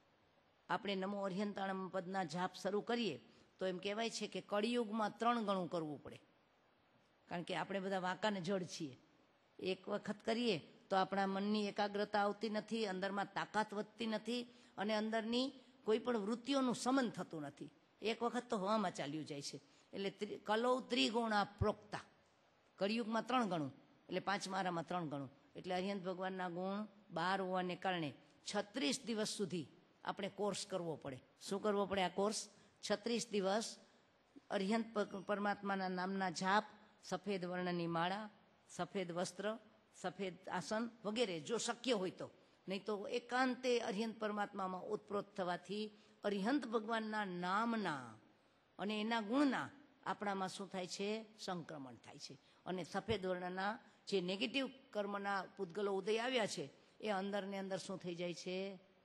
આપણે નમો અરિહંતાણમ પદના જાપ શરૂ કરીએ તો એમ કહેવાય છે કે કળિયુગમાં 3 ગણું કરવું પડે. કારણ કે આપણે બધા વાંકાને જડ છીએ. એક વખત કરીએ તો આપણા મનની એકાગ્રતા આવતી નથી, અંદરમાં તાકાત વધતી નથી, અને અંદરની કોઈ પણ વૃત્તિઓનું સમન થતું નથી. એક વખત તો હવામાં ચાલ્યું જાય છે. એટલે કલૌ ત્રિગુણા પ્રોક્તા, કળિયુગમાં 3 ગણું, એટલે 5 મારામાં 3 ગણું. એટલે અરિહંત ભગવાનના ગુણ 12 હોવાને કારણે 36 દિવસ સુધી આપણે કોર્સ કરવો પડે. શું કરવો પડે? આ કોર્સ 36 દિવસ અરિહંત પરમાત્માના નામના જાપ, સફેદ વર્ણની માળા, સફેદ વસ્ત્ર, સફેદ આસન વગેરે જો શક્ય હોય તો. નહીં તો એકાંતે અરિહંત પરમાત્મામાં ઓતપ્રોત થવાથી અરિહંત ભગવાનના નામના અને એના ગુણના આપણામાં શું થાય છે? સંક્રમણ થાય છે. અને સફેદ વર્ણના જે નેગેટિવ કર્મના પૂતગલો ઉદય આવ્યા છે એ અંદરને અંદર શું થઈ જાય છે?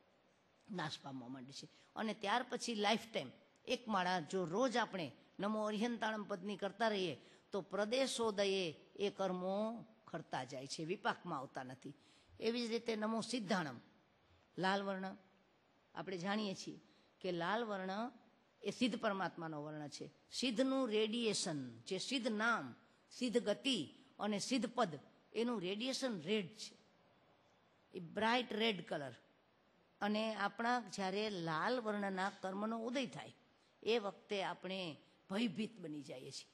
નાશ પામવા માંડે છે. અને ત્યાર પછી લાઈફ ટાઈમ એક માળા જો રોજ આપણે નમો અરિહંતાણમ પદની કરતા રહીએ તો પ્રદેશોદયે એ કર્મો ખરતા જાય છે, વિપાકમાં આવતા નથી. એવી જ રીતે નમો સિદ્ધાણમ, લાલ વર્ણ આપણે જાણીએ છીએ કે લાલ વર્ણ એ સિદ્ધ પરમાત્માનો વર્ણ છે. સિદ્ધનું રેડિયેશન, જે સિદ્ધ નામ, સિદ્ધ ગતિ અને સિદ્ધ પદ, એનું રેડિયેશન રેડ છે, એ બ્રાઇટ રેડ કલર. અને આપણા જ્યારે લાલ વર્ણના કર્મનો ઉદય થાય એ વખતે આપણે ભયભીત બની જઈએ છીએ.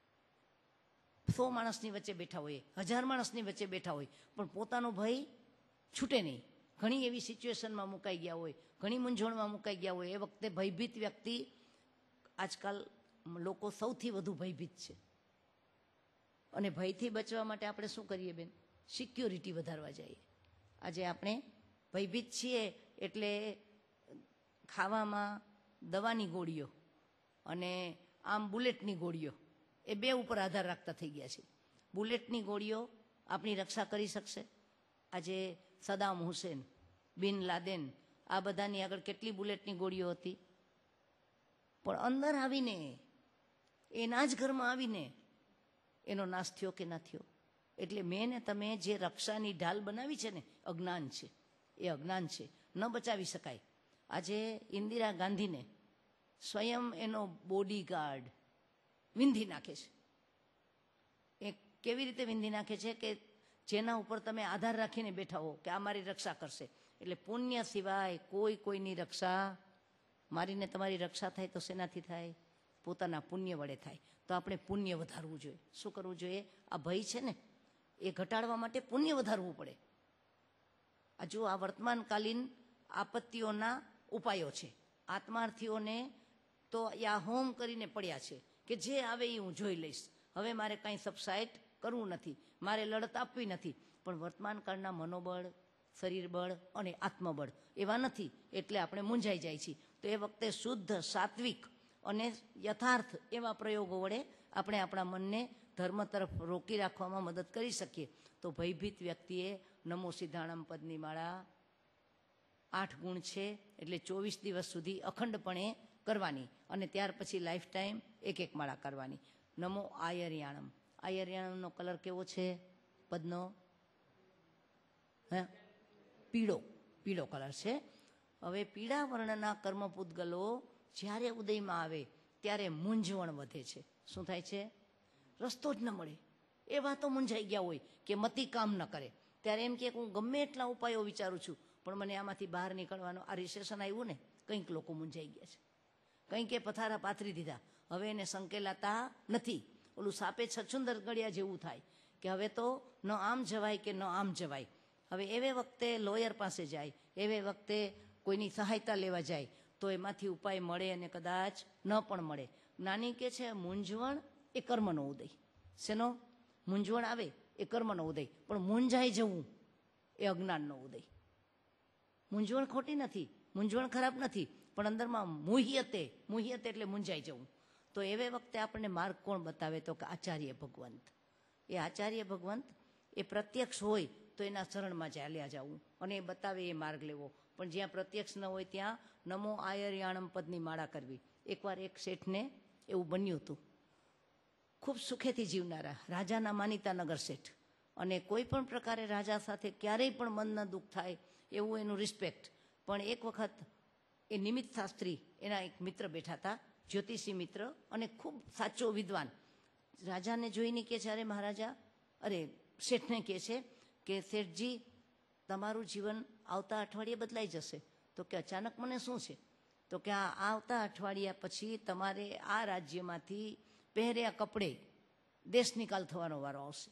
100 માણસની વચ્ચે બેઠા હોઈએ, 1000 માણસની વચ્ચે બેઠા હોય, પણ પોતાનો ભય છૂટે નહીં. ઘણી એવી સિચ્યુએશનમાં મુકાઈ ગયા હોય, ઘણી મૂંઝવણમાં મુકાઈ ગયા હોય, એ વખતે ભયભીત વ્યક્તિ, આજકાલ લોકો સૌથી વધુ ભયભીત છે. અને ભયથી બચવા માટે આપણે શું કરીએ બેન? સિક્યોરિટી વધારવા જઈએ. આજે આપણે ભયભીત છીએ એટલે ખાવામાં દવાની ગોળીઓ અને આમ બુલેટની ગોળીઓ, એ 2 ઉપર આધાર રાખતા થઈ ગયા છે. બુલેટની ગોળીઓ આપણી રક્ષા કરી શકશે? આજે સદામ હુસેન, બિન લાદેન, આ બધાની આગળ કેટલી બુલેટની ગોળીઓ હતી, પણ અંદર આવીને, એના જ ઘરમાં આવીને એનો નાશ થયો કે ના થયો? એટલે મેં ને તમે જે રક્ષાની ઢાલ બનાવી છે ને, અજ્ઞાન છે. એ અજ્ઞાન છે, ન બચાવી શકાય. આજે ઇન્દિરા ગાંધીને સ્વયં એનો બોડીગાર્ડ વિંધી નાખે છે. એ કેવી રીતે વિંધી નાખે છે કે જેના ઉપર તમે આધાર રાખીને બેઠા હો કે આ મારી રક્ષા કરશે. એટલે પુણ્ય સિવાય કોઈની રક્ષા, મારીને તમારી રક્ષા થાય તો શેનાથી થાય? પોતાના પુણ્ય વડે થાય. તો આપણે પુણ્ય વધારવું જોઈએ. શું કરવું જોઈએ? આ ભય છે ને એ ઘટાડવા માટે પુણ્ય વધારવું પડે. આ જો આ વર્તમાનકાલીન આપત્તિઓના ઉપાયો છે. આત્માર્થીઓને તો યા હોમ કરીને પડ્યા છે કે જે આવે એ હું જોઈ લઈશ, હવે મારે કાંઈ સબસાઇડ કરવું નથી, મારે લડત આપવી નથી. પણ વર્તમાન કાળના મનોબળ, શરીર બળ અને આત્મબળ એવા નથી, એટલે આપણે મૂંઝાઈ જાય છીએ. તો એ વખતે શુદ્ધ, સાત્વિક અને યથાર્થ એવા પ્રયોગો વડે આપણે આપણા મનને ધર્મ તરફ રોકી રાખવામાં મદદ કરી શકીએ. તો ભયભીત વ્યક્તિએ નમો સિદ્ધાણમ પદની માળા 8 ગુણ છે, એટલે 24 દિવસ સુધી અખંડપણે કરવાની, અને ત્યાર પછી લાઈફ ટાઈમ 1 માળા કરવાની. નમો આયર્યાણમ. આયર્યાણમનો કલર કેવો છે પદનો? પીળો કલર છે. હવે પીળા વર્ણના કર્મ પૂતગલો જ્યારે ઉદયમાં આવે ત્યારે મૂંઝવણ વધે છે. શું થાય છે? રસ્તો જ ન મળે. એવા તો મૂંઝાઈ ગયા હોય કે મતિ કામ ન કરે, ત્યારે એમ કે હું ગમે એટલા ઉપાયો વિચારું છું પણ મને આમાંથી બહાર નીકળવાનો આ રિસેશન આવ્યું ને, કંઈક લોકો મૂંઝાઈ ગયા છે. કંઈક એ પથારા પાથરી દીધા, હવે એને સંકેલાતા નથી. ઓલું સાપે છછુંદર ગળ્યા જેવું થાય કે હવે તો ન આમ જવાય કે ન આમ જવાય. હવે એવે વખતે લોયર પાસે જાય, એવે વખતે કોઈની સહાયતા લેવા જાય તો એમાંથી ઉપાય મળે અને કદાચ ન પણ મળે. જ્ઞાની કે છે મૂંઝવણ એ કર્મનો ઉદય. શેનો? મૂંઝવણ આવે એ કર્મનો ઉદય, પણ મૂંઝાઈ જવું એ અજ્ઞાનનો ઉદય. મૂંઝવણ ખોટી નથી, મૂંઝવણ ખરાબ નથી, પણ અંદરમાં મુહ્યતે એટલે મૂંઝાઈ જવું. તો એવે વખતે આપણને માર્ગ કોણ બતાવે? તો કે આચાર્ય ભગવંત. એ આચાર્ય ભગવંત એ પ્રત્યક્ષ હોય તો એના શરણમાં ચાલ્યા જવું અને એ બતાવે એ માર્ગ લેવો. પણ જ્યાં પ્રત્યક્ષ ન હોય ત્યાં નમો આયર્યાણમ પદની માળા કરવી. એકવાર એક શેઠને એવું બન્યું હતું, ખૂબ સુખેથી જીવનારા રાજાના માનીતા નગર શેઠ, અને કોઈ પણ પ્રકારે રાજા સાથે ક્યારેય પણ મનના દુઃખ થાય એવું એનું રિસ્પેક્ટ. પણ એક વખત એ નિમિત્ત શાસ્ત્રી એના એક મિત્ર બેઠા હતા, જ્યોતિષી મિત્ર, અને ખૂબ સાચો વિદ્વાન. રાજાને જોઈને કે છે, અરે મહારાજા, અરે શેઠને કહે છે કે શેઠજી તમારું જીવન આવતા અઠવાડિયે બદલાઈ જશે. તો કે અચાનક મને શું છે? તો કે આ આવતા અઠવાડિયા પછી તમારે આ રાજ્યમાંથી પહેર્યા કપડે દેશ નિકાલ થવાનો વારો આવશે.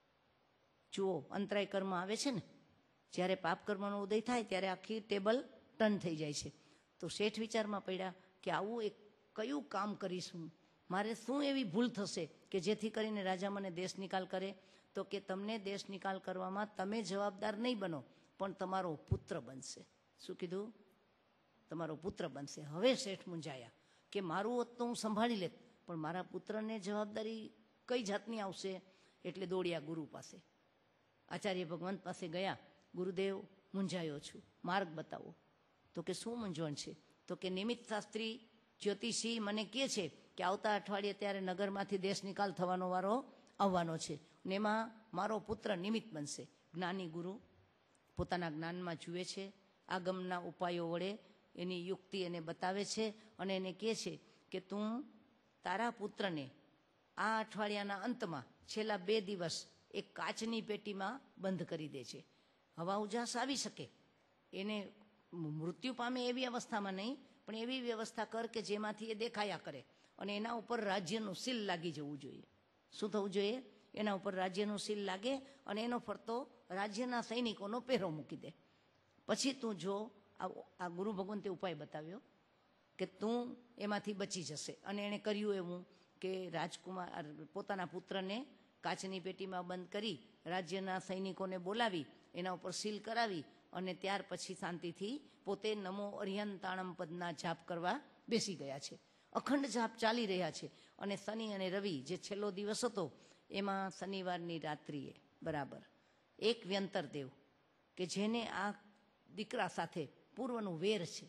જુઓ, અંતરાય કર્મ આવે છે ને, જ્યારે પાપ કર્મનો ઉદય થાય ત્યારે આખી ટેબલ ટર્ન થઈ જાય છે. તો શેઠ વિચારમાં પડ્યા કે આવું એક કયું કામ કરીશું, મારે શું એવી ભૂલ થશે કે જેથી કરીને રાજા મને દેશ નિકાલ કરે? તો કે તમને દેશ નિકાલ કરવામાં તમે જવાબદાર નહીં બનો, પણ તમારો પુત્ર બનશે. શું કીધું? તમારો પુત્ર બનશે. હવે શેઠ મૂંઝાયા કે મારું હોત તો હું સંભાળી લેત, પણ મારા પુત્રને જવાબદારી કઈ જાતની આવશે? એટલે દોડ્યા ગુરુ પાસે, આચાર્ય ભગવંત પાસે ગયા. ગુરુદેવ, મૂંઝાયો છું, માર્ગ બતાવો. તો કે શું મૂંઝવણ છે? તો કે નિમિત્ત શાસ્ત્રી જ્યોતિષી મને કહે છે કે આવતા અઠવાડિયે ત્યારે નગરમાંથી દેશ નિકાલ થવાનો વારો આવવાનો છે ને એમાં મારો પુત્ર નિમિત્ત બનશે. જ્ઞાની ગુરુ પોતાના જ્ઞાનમાં જુએ છે, આગમના ઉપાયો વડે એની યુક્તિ એને બતાવે છે અને એને કહે છે કે તું તારા પુત્રને આ અઠવાડિયાના અંતમાં છેલ્લા 2 દિવસ એક કાચની પેટીમાં બંધ કરી દે છે. હવા ઉજાસ આવી શકે, એને મૃત્યુ પામે એવી અવસ્થામાં નહીં, પણ એવી વ્યવસ્થા કર કે જેમાંથી એ દેખાયા કરે, અને એના ઉપર રાજ્યનું સીલ લાગી જવું જોઈએ. શું થવું જોઈએ? એના ઉપર રાજ્યનું સીલ લાગે અને એનો ફરતો રાજ્યના સૈનિકોનો પહેરો મૂકી દે. પછી તું જો આ ગુરુ ભગવંતે ઉપાય બતાવ્યો કે તું એમાંથી બચી જશે. અને એણે કર્યું એવું કે રાજકુમાર પોતાના પુત્રને કાચની પેટીમાં બંધ કરી રાજ્યના સૈનિકોને બોલાવી એના ઉપર સીલ કરાવી અને ત્યાર પછી શાંતિથી પોતે નમો અરિહંતાણમ પદના જાપ કરવા બેસી ગયા છે. અખંડ જાપ ચાલી રહ્યા છે. અને શનિ અને રવિ જે છેલ્લો દિવસ હતો એમાં શનિવારની રાત્રિએ બરાબર એક વ્યંતર દેવ કે જેને આ દીકરા સાથે પૂર્વનું વેર છે,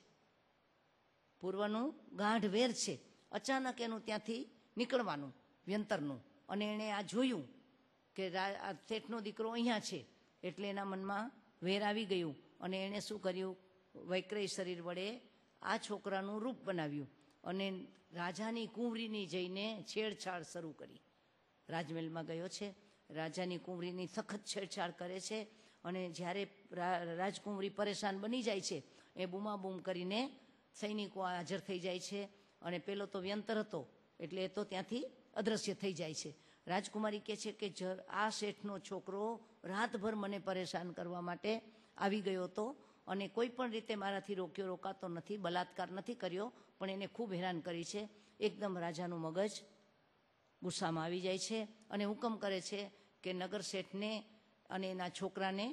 પૂર્વનું ગાઢ વેર છે, અચાનક એનું ત્યાંથી નીકળવાનું વ્યંતરનું, અને એણે આ જોયું કે આ શેઠનો દીકરો અહીંયા છે એટલે એના મનમાં વેર આવી ગયું. અને એણે શું કર્યું? વૈક્રય શરીર વડે આ છોકરાનું રૂપ બનાવ્યું અને રાજાની કુંવરીની જઈને છેડછાડ શરૂ કરી. રાજમહેલમાં ગયો છે, રાજાની કુંવરીની સખત છેડછાડ કરે છે, અને જ્યારે રાજકુંવરી પરેશાન બની જાય છે એ બૂમાબૂમ કરીને સૈનિકો હાજર થઈ જાય છે. અને પેલો તો વ્યંતર હતો એટલે એ તો ત્યાંથી અદ્રશ્ય થઈ જાય છે. રાજકુમારી કહે છે કે આ શેઠનો છોકરો રાતભર મને પરેશાન કરવા માટે આવી ગયો હતો અને કોઈ પણ રીતે મારાથી રોકાતો નથી, બલાત્કાર નથી કર્યો, પણ એને ખૂબ હેરાન કરી છે. એકદમ રાજાનું મગજ ગુસ્સામાં આવી જાય છે અને હુકમ કરે છે કે નગર શેઠને અને એના છોકરાને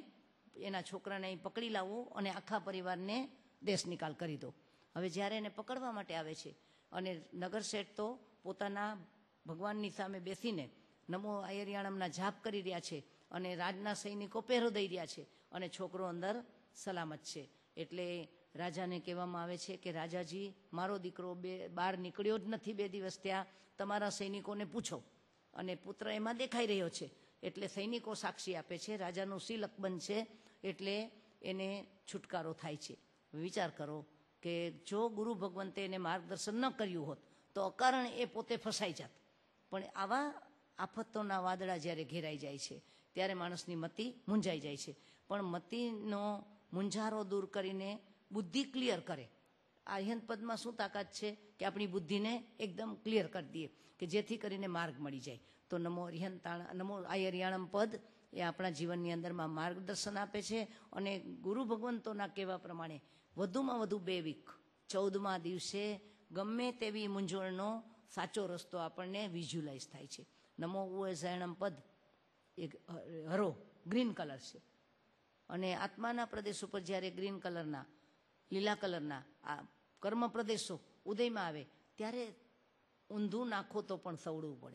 અહીં પકડી લાવો અને આખા પરિવારને દેશ નિકાલ કરી દો. હવે જ્યારે એને પકડવા માટે આવે છે અને નગર શેઠ તો પોતાના ભગવાનની સામે બેસીને નમો આયર્યાણમના જાપ કરી રહ્યા છે અને રાજના સૈનિકો પહેરો દઈ રહ્યા છે અને છોકરો અંદર સલામત છે. એટલે રાજાને કહેવામાં આવે છે કે રાજાજી, મારો દીકરો બહાર નીકળ્યો જ નથી 2 દિવસ ત્યાં, તમારા સૈનિકોને પૂછો. અને પુત્ર એમાં દેખાઈ રહ્યો છે એટલે સૈનિકો સાક્ષી આપે છે, રાજાનું સીલ અકબંધ છે એટલે એને છુટકારો થાય છે. વિચાર કરો કે જો ગુરુ ભગવંતે એને માર્ગદર્શન ન કર્યું હોત તો અકારણ એ પોતે ફસાઈ જાત. પણ આવા આફતોના વાદળા જ્યારે ઘેરાઈ જાય છે ત્યારે માણસની મતિ મૂંઝાઈ જાય છે. પણ મતિનો મૂંઝારો દૂર કરીને બુદ્ધિ ક્લિયર કરે. આ અરિહંત પદમાં શું તાકાત છે કે આપણી બુદ્ધિને એકદમ ક્લિયર કરી દઈએ કે જેથી કરીને માર્ગ મળી જાય. તો નમો અરિયાણમ પદ એ આપણા જીવનની અંદરમાં માર્ગદર્શન આપે છે. અને ગુરુ ભગવંતોના કહેવા પ્રમાણે વધુમાં વધુ 2 વીક 14મા દિવસે ગમે તેવી મૂંઝવણનો સાચો રસ્તો આપણને વિઝ્યુલાઇઝ થાય છે. નમો અરિયાણમ પદ એક હરો ગ્રીન કલર છે અને આત્માના પ્રદેશ ઉપર જ્યારે ગ્રીન કલરના લીલા કલરના આ કર્મ પ્રદેશો ઉદયમાં આવે ત્યારે ઊંધું નાખો તો પણ સવડવું પડે.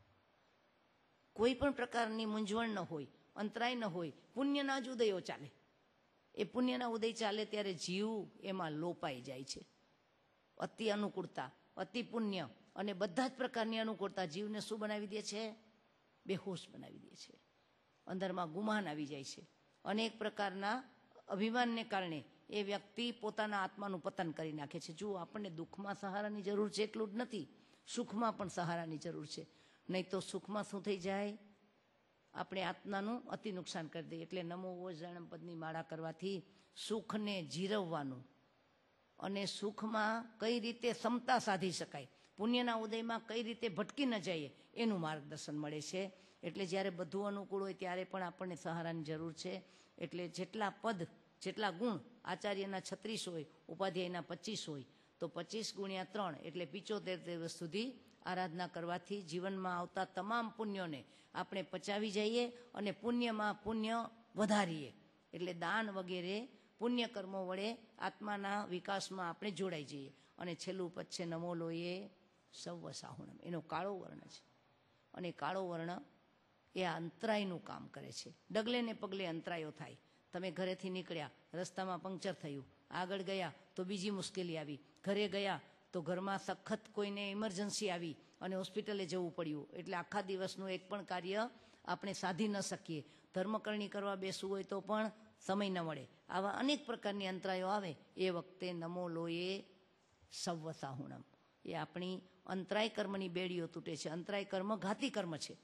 કોઈ પણ પ્રકારની મૂંઝવણ ન હોય, અંતરાય ન હોય, પુણ્યના જ ઉદયો ચાલે. એ પુણ્યના ઉદય ચાલે ત્યારે જીવ એમાં લોપાઈ જાય છે. અતિ અનુકૂળતા, અતિ પુણ્ય અને બધા જ પ્રકારની અનુકૂળતા જીવને શું બનાવી દે છે? બેહોશ બનાવી દે છે. અંદરમાં ગુમાન આવી જાય છે. અનેક પ્રકારના અભિમાનને કારણે એ વ્યક્તિ પોતાના આત્માનું પતન કરી નાખે છે. જુઓ, આપણને દુઃખમાં સહારાની જરૂર છે એટલું જ નથી, સુખમાં પણ સહારાની જરૂર છે. નહીં તો સુખમાં શું થઈ જાય? આપણે આત્માનું અતિ નુકસાન કરી દઈએ. એટલે નમો અરિયાણમ પદની માળા કરવાથી સુખને જીરવવાનું અને સુખમાં કઈ રીતે સમતા સાધી શકાય, પુણ્યના ઉદયમાં કઈ રીતે ભટકી ન જઈએ એનું માર્ગદર્શન મળે છે. એટલે જ્યારે બધું અનુકૂળ હોય ત્યારે પણ આપણને સહારાની જરૂર છે. એટલે જેટલા પદ, જેટલા ગુણ આચાર્યના 36 હોય, ઉપાધ્યાયના 25 હોય, તો 25 ગુણ્યા 3 એટલે 75 દિવસ સુધી આરાધના કરવાથી જીવનમાં આવતા તમામ પુણ્યોને આપણે પચાવી જઈએ અને પુણ્યમાં પુણ્ય વધારીએ. એટલે દાન વગેરે પુણ્ય કર્મો વડે આત્માના વિકાસમાં આપણે જોડાઈ જઈએ. અને છેલ્લું પદ છે નમો લોયે સવ્વ સાહુણમ. એનો કાળો વર્ણ છે અને કાળો વર્ણ એ આ અંતરાયનું કામ કરે છે. ડગલે ને પગલે અંતરાયો થાય. તમે ઘરેથી નીકળ્યા, રસ્તામાં પંક્ચર થયું, આગળ ગયા તો બીજી મુશ્કેલી આવી, ઘરે ગયા તો ઘરમાં સખત કોઈને ઇમરજન્સી આવી અને હોસ્પિટલે જવું પડ્યું. એટલે આખા દિવસનું એક પણ કાર્ય આપણે સાધી ન શકીએ. ધર્મકરણી કરવા બેસવું હોય તો પણ સમય ન મળે. આવા અનેક પ્રકારની અંતરાયો આવે એ વખતે નમો લોયે સવ્વ સાહુણમ. એ આપણી અંતરાય કર્મની બેડીઓ તૂટે છે. અંતરાય કર્મ ઘાતી કર્મ છે.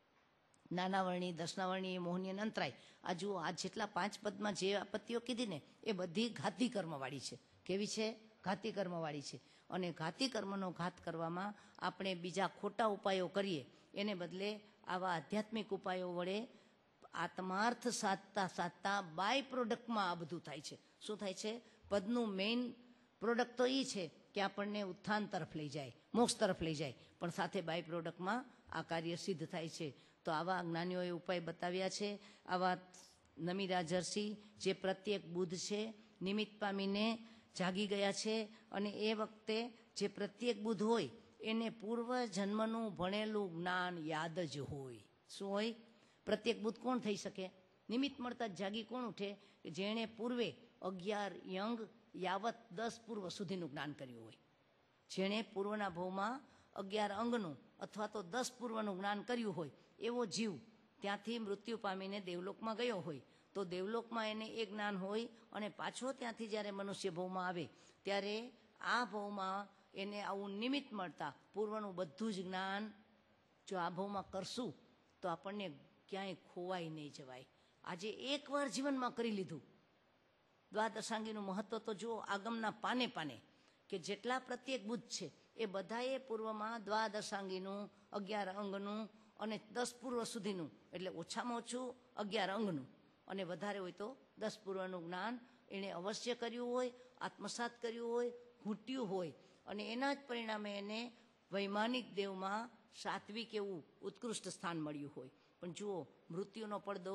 નાના વર્ણી, દસના વર્ણી, એ મોહની અને અંતરાય. આ જુઓ, આ જેટલા 5 પદમાં જે આપત્તિઓ કીધી ને એ બધી ઘાતી કર્મવાળી છે. કેવી છે? ઘાતી કર્મવાળી છે. અને ઘાતી કર્મનો ઘાત કરવામાં આપણે બીજા ખોટા ઉપાયો કરીએ એને બદલે આવા આધ્યાત્મિક ઉપાયો વડે આત્માર્થ સાધતા સાધતા બાય પ્રોડક્ટમાં આ બધું થાય છે. શું થાય છે? પદનું મેઇન પ્રોડક્ટ તો એ છે કે આપણને ઉત્થાન તરફ લઈ જાય, મોક્ષ તરફ લઈ જાય, પણ સાથે બાય પ્રોડક્ટમાં આ કાર્ય સિદ્ધ થાય છે. તો આવા જ્ઞાનીઓએ ઉપાય બતાવ્યા છે. આવા નમી રાજર્ષિ જે પ્રત્યેક બુધ છે નિમિત્ત પામીને જાગી ગયા છે. અને એ વખતે જે પ્રત્યેક બુધ હોય એને પૂર્વ જન્મનું ભણેલું જ્ઞાન યાદ જ હોય. શું હોય? પ્રત્યેક બુધ કોણ થઈ શકે? નિમિત્ત મળતા જ જાગી કોણ ઉઠે? કે જેણે પૂર્વે 11 યંગ યાવત 10 પૂર્વ સુધીનું જ્ઞાન કર્યું હોય. જેણે પૂર્વના ભવમાં 11 અંગનું અથવા તો 10 પૂર્વનું જ્ઞાન કર્યું હોય એવો જીવ ત્યાંથી મૃત્યુ પામીને દેવલોકમાં ગયો હોય તો દેવલોકમાં એને એ જ્ઞાન હોય અને પાછો ત્યાંથી જ્યારે મનુષ્ય ભવમાં આવે ત્યારે આ ભવમાં એને આવું નિમિત્ત મળતા પૂર્વનું બધું જ જ્ઞાન જો આ ભવમાં કરશું તો આપણને ક્યાંય ખોવાઈ નહીં જવાય. આજે એકવાર જીવનમાં કરી લીધું. દ્વાદશાંગીનું મહત્વ તો જુઓ, આગમના પાને પાને કે જેટલા પ્રત્યેક બુદ્ધ છે એ બધાએ પૂર્વમાં દ્વાદશાંગીનું 11 અંગનું અને 10 પૂર્વ સુધીનું, એટલે ઓછામાં ઓછું 11 અંગનું અને વધારે હોય તો 10 પૂર્વનું જ્ઞાન એણે અવશ્ય કર્યું હોય, આત્મસાત કર્યું હોય, ઘૂંટ્યું હોય અને એના જ પરિણામે એને વૈમાનિક દેવમાં સાત્વિક એવું ઉત્કૃષ્ટ સ્થાન મળ્યું હોય. પણ જુઓ, મૃત્યુનો પડદો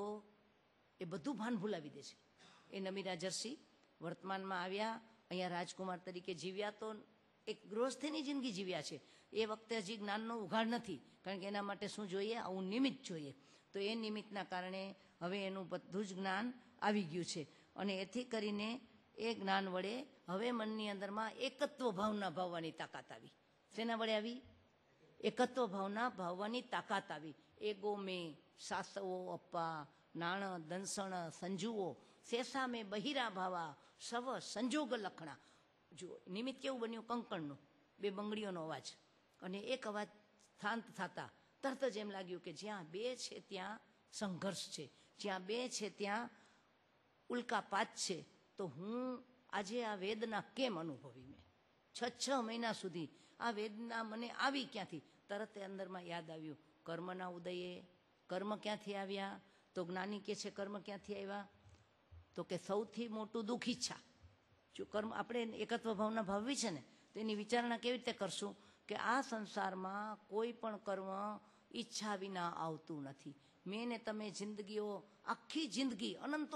એ બધું ભાન ભૂલાવી દે છે. એ નમી રાજર્ષિ વર્તમાનમાં આવ્યા, અહીંયા રાજકુમાર તરીકે જીવ્યા તો એક ગૃહસ્થીની જિંદગી જીવ્યા છે. એ વખતે હજી જ્ઞાનનો ઉઘાડ નથી, કારણ કે એના માટે શું જોઈએ? આવું નિમિત્ત જોઈએ. તો એ નિમિત્તના કારણે હવે એનું બધું જ જ્ઞાન આવી ગયું છે અને એથી કરીને એ જ્ઞાન વડે હવે મનની અંદરમાં એકત્વ ભાવના ભાવવાની તાકાત આવી. શેના વડે આવી? એકત્વ ભાવના ભાવવાની તાકાત આવી. એગો મેં સાસવો અપ્પા નાણ દંસણ સંજુઓ શેષા મેં બહિરા ભાવા સવ સંજોગ લખણા. જુઓ નિમિત્ત કેવું બન્યું, કંકણનું, બે બંગડીઓનો અવાજ, અને એક અવાજ શાંત થતા તરત જ એમ લાગ્યું કે જ્યાં બે છે ત્યાં સંઘર્ષ છે, જ્યાં બે છે ત્યાં ઉલ્કાપાત છે. તો હું આજે આ વેદના કેમ અનુભવી? મેં 6 મહિના સુધી આ વેદના મને આવી ક્યાંથી? તરત એ અંદરમાં યાદ આવ્યું કર્મના ઉદયે. કર્મ ક્યાંથી આવ્યા? તો જ્ઞાની કે છે કર્મ ક્યાંથી આવ્યા? તો કે સૌથી મોટું દુઃખ ઈચ્છા. જો કર્મ આપણે એકત્વ ભાવના ભાવવી છે ને, તો એની વિચારણા કેવી રીતે કરશું કે આ સંસારમાં કોઈ પણ કર્મ ઈચ્છા વિના આવતું નથી. મેં ને તમે જિંદગીઓ, આખી જિંદગી, અનંતો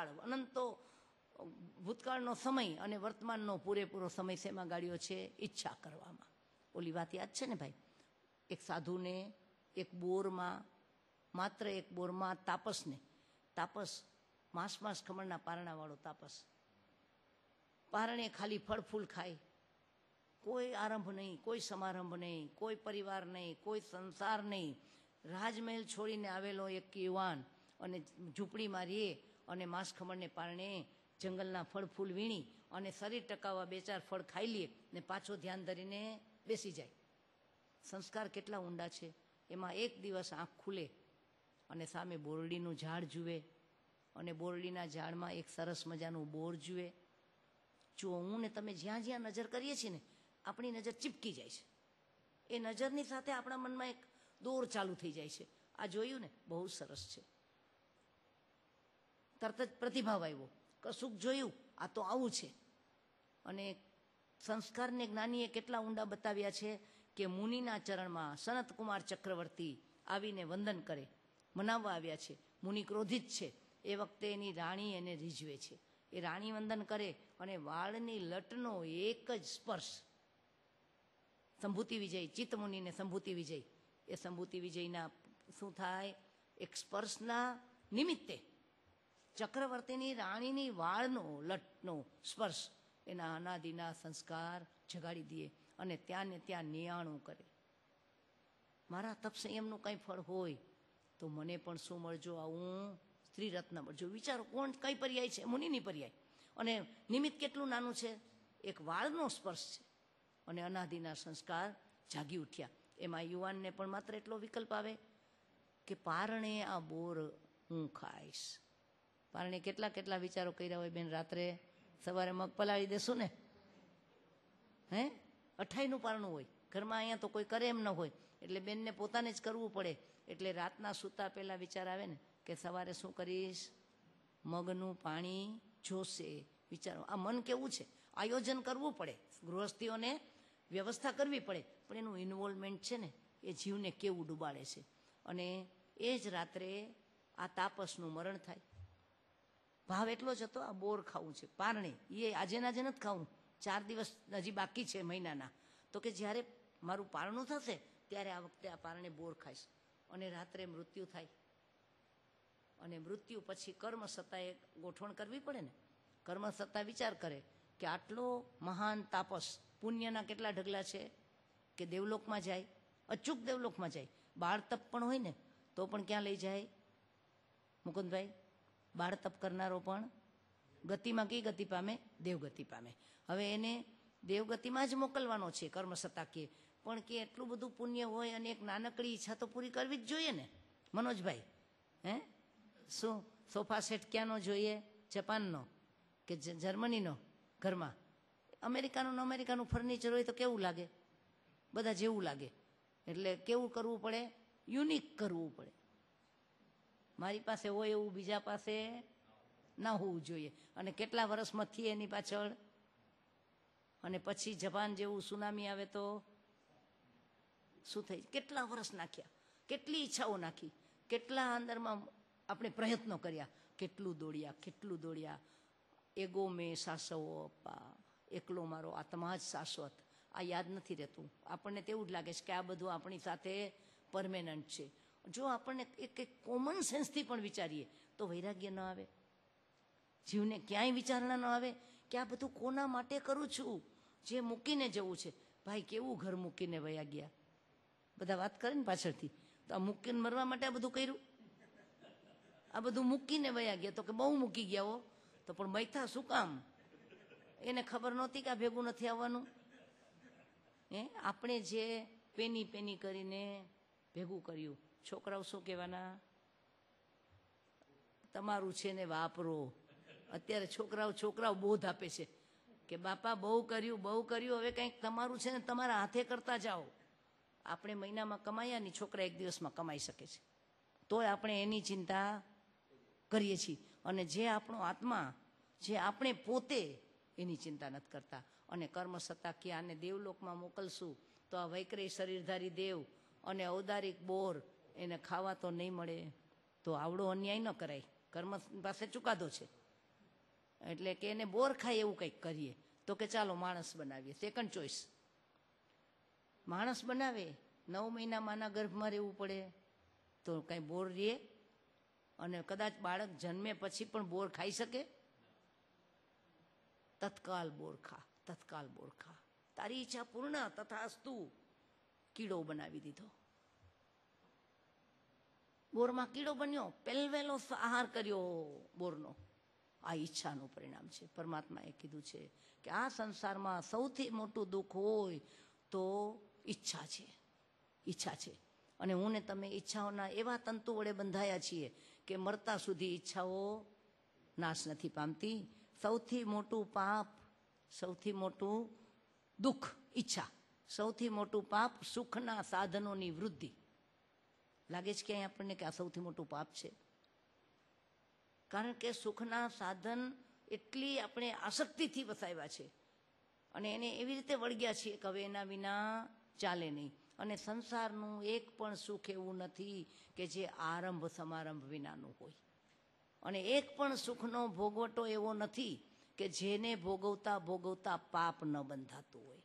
ભૂતકાળનો સમય અને વર્તમાનનો પૂરેપૂરો સમય શેમાં ગાળ્યો છે? ઈચ્છા કરવામાં. ઓલી વાત યાદ છે ને ભાઈ, એક સાધુને એક બોરમાં, માત્ર એક બોરમાં તાપસ માંસ ખમણના પારણાવાળો તાપસ, પારણે ખાલી ફળ ફૂલ ખાય, કોઈ આરંભ નહીં, કોઈ સમારંભ નહીં, કોઈ પરિવાર નહીં, કોઈ સંસાર નહીં. રાજમહેલ છોડીને આવેલો એક યુવાન અને ઝૂંપડીમાં રહે અને માંસ ખમણને પારણે જંગલના ફળ ફૂલ વીણી અને શરીર ટકાવવા 2-4 ફળ ખાઈ લે ને પાછો ધ્યાન ધરીને બેસી જાય. સંસ્કાર કેટલા ઊંડા છે. એમાં એક દિવસ આંખ ખુલે અને સામે બોરડીનું ઝાડ જુએ, અને બોરડીના ઝાડમાં એક સરસ મજાનું બોર જુએ. જો હું ને તમે જ્યાં જ્યાં નજર કરીએ છીએ ને, આપણી નજર ચીપકી જાય છે. એ નજરની સાથે આપણા મનમાં એક દોર ચાલુ થઈ જાય છે. આ જોયું ને, બહુ સરસ છે. તરત જ પ્રતિભાવ આવ્યો, કશુંક જોયું, આ તો આવું છે. અને સંસ્કારને જ્ઞાનીએ કેટલા ઊંડા બતાવ્યા છે કે મુનિના ચરણમાં સનતકુમાર ચક્રવર્તી આવીને વંદન કરે, મનાવવા આવ્યા છે. મુનિ ક્રોધિત છે. એ વખતે એની રાણી એને રીઝવે છે. એ રાણી વંદન કરે અને વાળની લટનો એક જ સ્પર્શ, સંભૂતિ વિજય, ચિત્તમુનિને સંભૂતિ વિજય, એ સંભૂતિ વિજયના શું થાય? એક સ્પર્શના નિમિત્તે ચક્રવર્તીની રાણીની વાળનો લટનો સ્પર્શ એના અનાદિના સંસ્કાર જગાડી દે અને ત્યાં ને ત્યાં નિયાણું કરે. મારા તપ સંયમનું કંઈ ફળ હોય તો મને પણ શું મળજો? આવું સ્ત્રી રત્ન મળજો. વિચારો, કોણ કઈ પર્યાય છે? મુનિની પર્યાય. અને નિમિત્ત કેટલું નાનું છે? એક વાળનો સ્પર્શ છે અને અનાદિના સંસ્કાર જાગી ઉઠ્યા. એમાં યુવાનને પણ માત્ર એટલો વિકલ્પ આવે કે પારણે આ બોર હું ખાઈશ. પારણે કેટલા કેટલા વિચારો કર્યા હોય બેન. રાત્રે સવારે મગ પલાળી દેશું ને, હે 28નું પારણું હોય ઘરમાં, અહીંયા તો કોઈ કરે એમ ન હોય, એટલે બેનને પોતાને જ કરવું પડે. એટલે રાતના સૂતા પહેલાં વિચાર આવે ને કે સવારે શું કરીશ? મગનું પાણી જોશે. વિચારો, આ મન કેવું છે? આયોજન કરવું પડે, ગૃહસ્થીઓને વ્યવસ્થા કરવી પડે, પણ એનું ઇન્વોલ્વમેન્ટ છે ને, એ જીવને કેવું ડૂબાડે છે. અને એ જ રાત્રે આ તાપસનું મરણ થાય. ભાવ એટલો જ હતો, આ બોર ખાવું છે, પારણે. એ આજે ના જે નથી ખાવું, 4 દિવસ હજી બાકી છે મહિનાના. તો કે જ્યારે મારું પારણું થશે ત્યારે આ વખતે આ પારણે બોર ખાઈશ. અને રાત્રે મૃત્યુ થાય. અને મૃત્યુ પછી કર્મ સત્તાએ ગોઠવણ કરવી પડે ને. કર્મ સત્તા વિચાર કરે કે આટલો મહાન તાપસ, પુણ્યના કેટલા ઢગલા છે કે દેવલોકમાં જાય, અચૂક દેવલોકમાં જાય. બાળ તપ પણ હોય ને તો પણ ક્યાં લઈ જાય મુકુંદભાઈ? બાળ તપ કરનારો પણ ગતિમાં કઈ ગતિ પામે? દેવગતિ પામે. હવે એને દેવગતિમાં જ મોકલવાનો છે કર્મ સત્તા કે, પણ કે એટલું બધું પુણ્ય હોય અને એક નાનકડી ઈચ્છા તો પૂરી કરવી જ જોઈએ ને મનોજભાઈ. હે શું સોફા સેટ ક્યાંનો જોઈએ? જાપાનનો કે જર્મનીનો? ઘરમાં અમેરિકાનું ફર્નિચર હોય તો કેવું લાગે? બધા જેવું લાગે. એટલે કેવું કરવું પડે? યુનિક કરવું પડે. મારી પાસે હોય એવું બીજા પાસે ના હોવું જોઈએ. અને કેટલા વર્ષમાં થી એની પાછળ. અને પછી જાપાન જેવું સુનામી આવે તો શું થઈ? કેટલા વર્ષ નાખ્યા, કેટલી ઈચ્છાઓ નાખી, કેટલા અંદરમાં આપણે પ્રયત્નો કર્યા, કેટલું દોડ્યા. એગો મેં સાસવો અપ્પા, એકલો મારો આત્મા જ શાશ્વત. આ યાદ નથી રહેતું. આપણને તેવું જ લાગે છે કે આ બધું આપણી સાથે પરમેનન્ટ છે. જો આપણને એક કોમન સેન્સથી પણ વિચારીએ તો વૈરાગ્ય ન આવે, જીવને ક્યાંય વિચારણા ન આવે કે આ બધું કોના માટે કરું છું? જે મૂકીને જવું છે. ભાઈ કેવું ઘર મૂકીને વયા ગયા, બધા વાત કરે ને પાછળથી, તો આ મૂકીને મરવા માટે આ બધું કર્યું? આ બધું મૂકીને વયા ગયા તો કે બહુ મૂકી ગયા હો. તો પણ મૈથા શું કામ? એને ખબર નહોતી કે આ ભેગું નથી આવવાનું. આપણે જે પેની પેની કરીને ભેગું કર્યું, છોકરાઓ શું કહેવાના? તમારું છે ને વાપરો. અત્યારે છોકરાઓ બોધ આપે છે કે બાપા બહુ કર્યું, હવે કંઈક તમારું છે ને તમારા હાથે કરતા જાઓ. આપણે મહિનામાં કમાયા ની, છોકરા એક દિવસમાં કમાઈ શકે છે, તોય આપણે એની ચિંતા કરીએ છીએ. અને જે આપણો આત્મા, જે આપણે પોતે, એની ચિંતા નથી કરતા. અને કર્મ સત્તા કે આને દેવલોકમાં મોકલશું તો આ વૈક્રય શરીરધારી દેવ અને ઔદારિક બોર એને ખાવા તો નહીં મળે, તો આવડો અન્યાય ન કરાય. કર્મ પાસે ચુકાદો છે, એટલે કે એને બોર ખાય એવું કંઈક કરીએ. તો કે ચાલો માણસ બનાવીએ. Second choice. માણસ બનાવે, 9 મહિના માના ગર્ભમાં રહેવું પડે તો કંઈ બોર રહે? અને કદાચ બાળક જન્મે પછી પણ બોર ખાઈ શકે? તત્કાલ બોર ખા. તારી ઈચ્છા પૂર્ણ તથાસ્તુ. કીડો બનાવી દીધો, બોરમાં કીડો બન્યો, પહેલો આહાર કર્યો બોરનો. આ ઈચ્છાનું પરિણામ છે. પરમાત્માએ કીધું છે કે આ સંસારમાં સૌથી મોટું દુઃખ હોય તો ઈચ્છા છે. અને હું ને તમે ઈચ્છાઓના એવા તંતુ વડે બંધાયા છીએ કે મરતા સુધી ઈચ્છાઓ નાશ નથી પામતી. સૌથી મોટું પાપ, સૌથી મોટું દુઃખ ઈચ્છા, સૌથી મોટું પાપ સુખના સાધનોની વૃદ્ધિ. લાગે છે કે અહીં આપણને કે આ સૌથી મોટું પાપ છે, કારણ કે સુખના સાધન એટલી આપણે આસક્તિથી વસાવ્યા છે અને એને એવી રીતે વળગ્યા છીએ કે હવે એના વિના ચાલે નહીં. અને સંસારનું એક પણ સુખ એવું નથી કે જે આરંભ સમારંભ વિનાનું હોય, અને એક પણ સુખનો ભોગવટો એવો નથી કે જેને ભોગવતા પાપ ન બંધાતું હોય.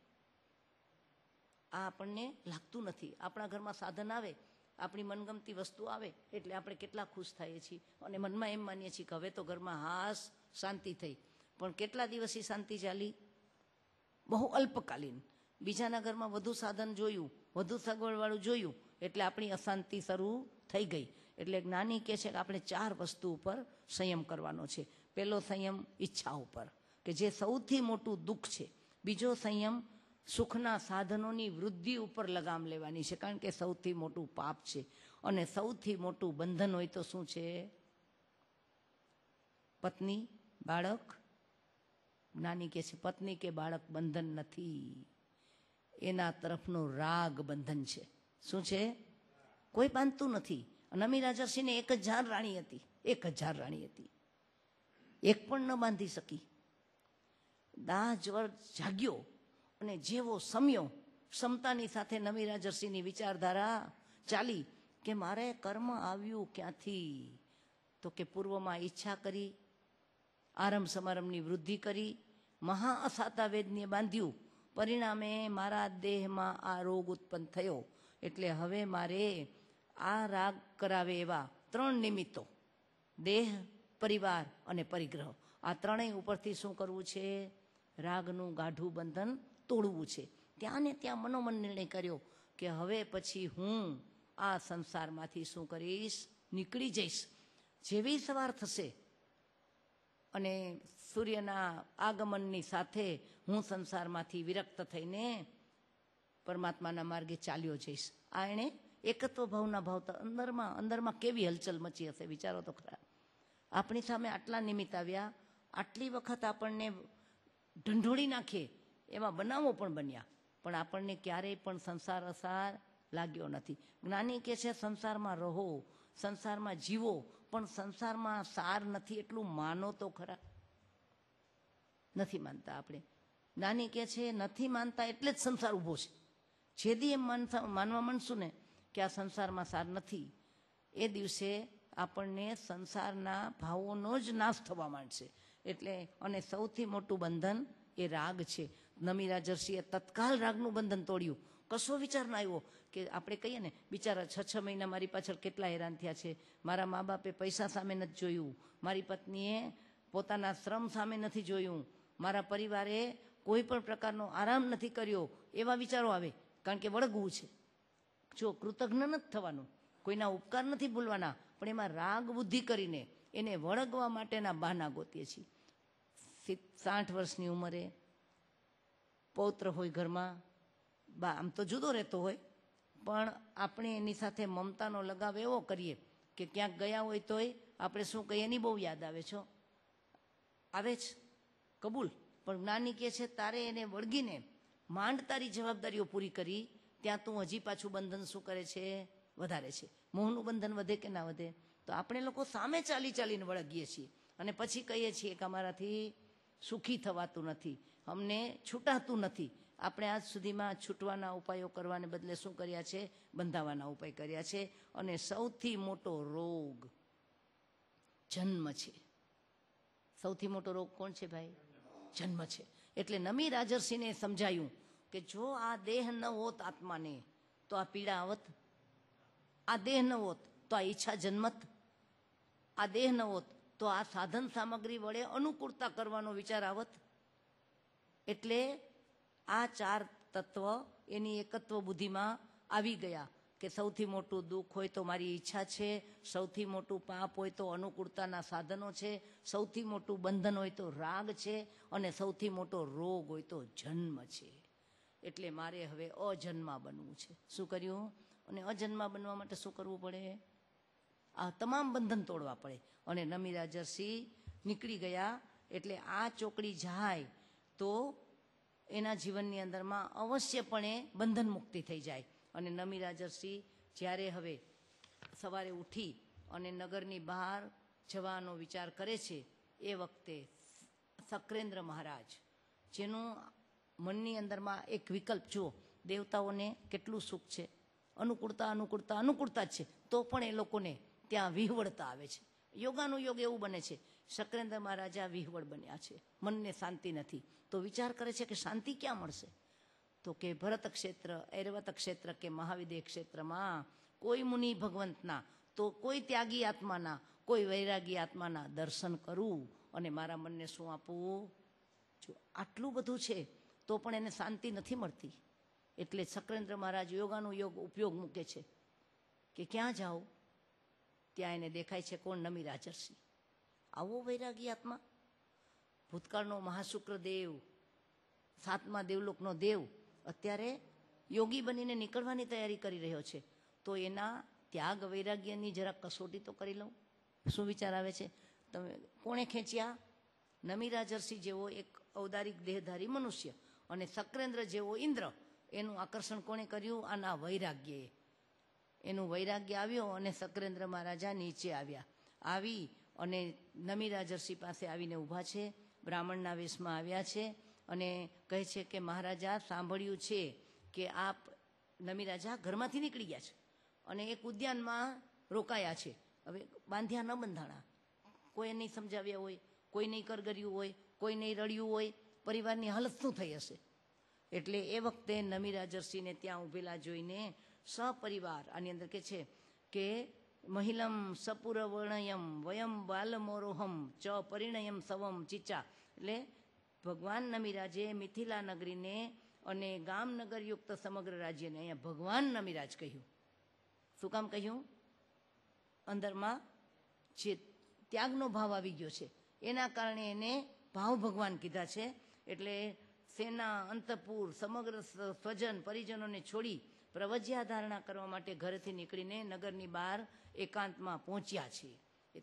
આ આપણને લાગતું નથી. આપણા ઘરમાં સાધન આવે, આપણી મનગમતી વસ્તુ આવે એટલે આપણે કેટલા ખુશ થઈએ છીએ અને મનમાં એમ માનીએ છીએ કે હવે તો ઘરમાં હાશ શાંતિ થઈ. પણ કેટલા દિવસ શાંતિ ચાલી? બહુ અલ્પકાલીન. બીજાના ઘરમાં વધુ સાધન જોયું, વધુ સગવડવાળું જોયું એટલે આપણી અશાંતિ શરૂ થઈ ગઈ. એટલે જ્ઞાની કહે છે કે આપણે 4 વસ્તુ ઉપર સંયમ કરવાનો છે. પહેલો સંયમ ઈચ્છા ઉપર, કે જે સૌથી મોટું દુઃખ છે. બીજો સંયમ સુખના સાધનોની વૃદ્ધિ ઉપર લગામ લેવાની છે, કારણ કે સૌથી મોટું પાપ છે. અને સૌથી મોટું બંધન હોય તો શું છે? પત્ની, બાળક. જ્ઞાની કહે છે પત્ની કે બાળક બંધન નથી, એના તરફનો રાગ બંધન છે. શું છે? કોઈ બાંધતું નથી. નમી રાજર્ષિને 1000 રાણી હતી, 1000 રાણી હતી, એક પણ ન બાંધી શકી. દાહ જ્વર જાગ્યો અને જેવો સમ્યો, ક્ષમતાની સાથે નમી રાજર્ષિની વિચારધારા ચાલી કે મારે કર્મ આવ્યું ક્યાંથી? તો કે પૂર્વમાં ઈચ્છા કરી, આરંભ સમારંભની વૃદ્ધિ કરી, મહા અસાતા વેદને બાંધ્યું, પરિણામે મારા દેહમાં આ રોગ ઉત્પન્ન થયો. એટલે હવે મારે આ રાગ કરાવે એવા 3 નિમિત્તો, દેહ, પરિવાર અને પરિગ્રહ, આ ત્રણેય ઉપરથી શું કરવું છે? રાગનું ગાઢું બંધન તોડવું છે. ત્યાં ને ત્યાં મનોમન નિર્ણય કર્યો કે હવે પછી હું આ સંસારમાંથી શું કરીશ? નીકળી જઈશ. જેવી સવાર થશે અને સૂર્યના આગમનની સાથે હું સંસારમાંથી વિરક્ત થઈને પરમાત્માના માર્ગે ચાલ્યો જઈશ. આ એણે એકત્વ ભાવના ભાવતા અંદરમાં કેવી હલચલ મચી હશે, વિચારો તો ખરા. આપણી સામે આટલા નિમિત્ત આવ્યા, આટલી વખત આપણને ઢંઢોળી નાખે એવા બનાવો પણ બન્યા, પણ આપણને ક્યારેય પણ સંસાર અસાર લાગ્યો નથી. જ્ઞાની કહે છે સંસારમાં રહો, સંસારમાં જીવો, પણ સંસારમાં સાર નથી એટલું માનો તો ખરા. નથી માનતા આપણે. જ્ઞાની કહે છે નથી માનતા એટલે જ સંસાર ઊભો છે. જેદી એમ માનવા માંડશું ને કે આ સંસારમાં સાર નથી, એ દિવસે આપણને સંસારના ભાવોનો જ નાશ થવા માંડશે. એટલે અને સૌથી મોટું બંધન એ રાગ છે. નમી રાજર્ષિએ તત્કાલ રાગનું બંધન તોડ્યું. કશો વિચાર ના આવ્યો કે આપણે કહીએ ને બિચારા 6 મહિના મારી પાછળ કેટલા હેરાન થયા છે, મારા મા બાપે પૈસા સામે નથી જોયું, મારી પત્નીએ પોતાના શ્રમ સામે નથી જોયું, મારા પરિવારે કોઈ પણ પ્રકારનો આરામ નથી કર્યો, એવા વિચારો આવે. કારણ કે વળગવું છે. જો કૃતજ્ઞ નથી થવાનું, કોઈના ઉપકાર નથી ભૂલવાના, પણ એમાં રાગ બુદ્ધિ કરીને એને વળગવા માટેના બહાના ગોતીએ છીએ. 60 વર્ષની ઉંમરે પૌત્ર હોય ઘરમાં, બા આમ તો જુદો રહેતો હોય, પણ આપણે એની સાથે મમતાનો લગાવ એવો કરીએ કે ક્યાંક ગયા હોય તોય આપણે શું કહીએ, એની બહુ યાદ આવે છો, આવે જ કબૂલ, પણ જ્ઞાની કહે છે તારે એને વળગીને માંડ તારી જવાબદારીઓ પૂરી કરી, ત્યાં તું હજી પાછું બંધન શું કરે છે, વધારે છે. મોહનું બંધન વધે કે ના વધે? તો આપણે લોકો સામે ચાલીને વળગીએ છીએ અને પછી કહીએ છીએ કે અમારાથી સુખી થવાતું નથી, અમને છૂટાતું નથી. આપણે આજ સુધીમાં છૂટવાના ઉપાયો કરવાને બદલે શું કર્યા છે, બંધાવાના ઉપાય કર્યા છે. અને સૌથી મોટો રોગ જન્મ છે. સૌથી મોટો રોગ કોણ છે ભાઈ? જન્મ છે. એટલે નમી રાજર્ષિને સમજાયું કે જો આ દેહ ન હોત આત્માને તો આ પીડા આવત, આ દેહ ન હોત તો આ ઈચ્છા જન્મત, આ દેહ ન હોત તો આ સાધન સામગ્રી વડે અનુકૂળતા કરવાનો વિચાર આવત. એટલે આ 4 તત્વ એની એકત્વ બુદ્ધિમાં આવી ગયા કે સૌથી મોટું દુઃખ હોય તો મારી ઈચ્છા છે, સૌથી મોટું પાપ હોય તો અનુકૂળતાના સાધનો છે, સૌથી મોટું બંધન હોય તો રાગ છે, અને સૌથી મોટો રોગ હોય તો જન્મ છે. એટલે મારે હવે અજન્મા બનવું છે. શું કર્યું? અને અજન્મા બનવા માટે શું કરવું પડે? આ તમામ બંધન તોડવા પડે. અને નમી રાજર્ષિ નીકળી ગયા. એટલે આ ચોકડી જાય તો એના જીવનની અંદરમાં અવશ્યપણે બંધન મુક્તિ થઈ જાય. અને નમી રાજર્ષિ જ્યારે હવે સવારે ઉઠી અને નગરની બહાર જવાનો વિચાર કરે છે, એ વખતે સક્રેન્દ્ર મહારાજ, જેનું મનની અંદરમાં એક વિકલ્પ, જુઓ દેવતાઓને કેટલું સુખ છે, અનુકૂળતા જ છે, તો પણ એ લોકોને ત્યાં વિહવળતા આવે છે. યોગાનુયોગ એવું બને છે, સક્રેન્દ્ર મહારાજા વિહવળ બન્યા છે, મનને શાંતિ નથી. તો વિચાર કરે છે કે શાંતિ ક્યાં મળશે? તો કે ભરત ક્ષેત્ર, ઐરવત ક્ષેત્ર કે મહાવિદેહ ક્ષેત્રમાં કોઈ મુનિ ભગવંતના, તો કોઈ ત્યાગી આત્માના, કોઈ વૈરાગી આત્માના દર્શન કરું અને મારા મનને શું આપવું? જો આટલું બધું છે તો પણ એને શાંતિ નથી મળતી. એટલે સક્રેન્દ્ર મહારાજ યોગાનુયોગ ઉપયોગ મૂકે છે કે ક્યાં જાઓ? ત્યાં એને દેખાય છે કોણ? નમી રાજર્ષિ. આવો વૈરાગી આત્મા, ભૂતકાળનો મહાશુક્ર દેવ, 7મા દેવલોકનો દેવ, અત્યારે યોગી બનીને નીકળવાની તૈયારી કરી રહ્યો છે. તો એના ત્યાગ વૈરાગ્યની જરા કસોટી તો કરી લઉં. શું વિચાર આવે છે? તમે કોણે ખેંચ્યા? નમી રાજર્ષિ જેવો એક ઔદારિક દેહધારી મનુષ્ય અને સક્રેન્દ્ર જેવો ઇન્દ્ર, એનું આકર્ષણ કોણે કર્યું? આના વૈરાગ્યએ. એનું વૈરાગ્ય આવ્યો અને સક્રેન્દ્ર મહારાજા નીચે આવ્યા. આવી અને નમી રાજર્ષિ પાસે આવીને ઊભા છે, બ્રાહ્મણના વેશમાં આવ્યા છે અને કહે છે કે મહારાજા, સાંભળ્યું છે કે આપ, નમી રાજા ઘરમાંથી નીકળી ગયા છે અને એક ઉદ્યાનમાં રોકાયા છે. હવે બાંધ્યા ન બંધાણા, કોઈ નહીં સમજાવ્યા હોય, કોઈ નહીં કરગર્યું હોય, કોઈ નહીં રડ્યું હોય, પરિવારની હાલત શું થઈ હશે? એટલે એ વખતે નમી રાજર્ષિને ત્યાં ઊભેલા જોઈને સપરિવાર, આની અંદર કે છે કે મહિલમ સપુરવર્ણયમ વયમ બાલમોરોહમ ચ પરિણયમ સવમ ચિચા. એટલે ભગવાન નમીરાજે મિથિલા નગરીને અને ગામનગરયુક્ત સમગ્ર રાજ્યને અહીંયા ભગવાન નમીરાજ કહ્યું. શું કામ કહ્યું? અંદરમાં જે ત્યાગનો ભાવ આવી ગયો છે એના કારણે એને ભાવ ભગવાન કીધા છે. એટલે સેના, અંતપુર, સમગ્ર સ્વજન પરિજનોને છોડી પ્રવજ્યા ધારણા કરવા માટે ઘરેથી નીકળીને નગરની બહાર એકાંતમાં પહોંચ્યા છે.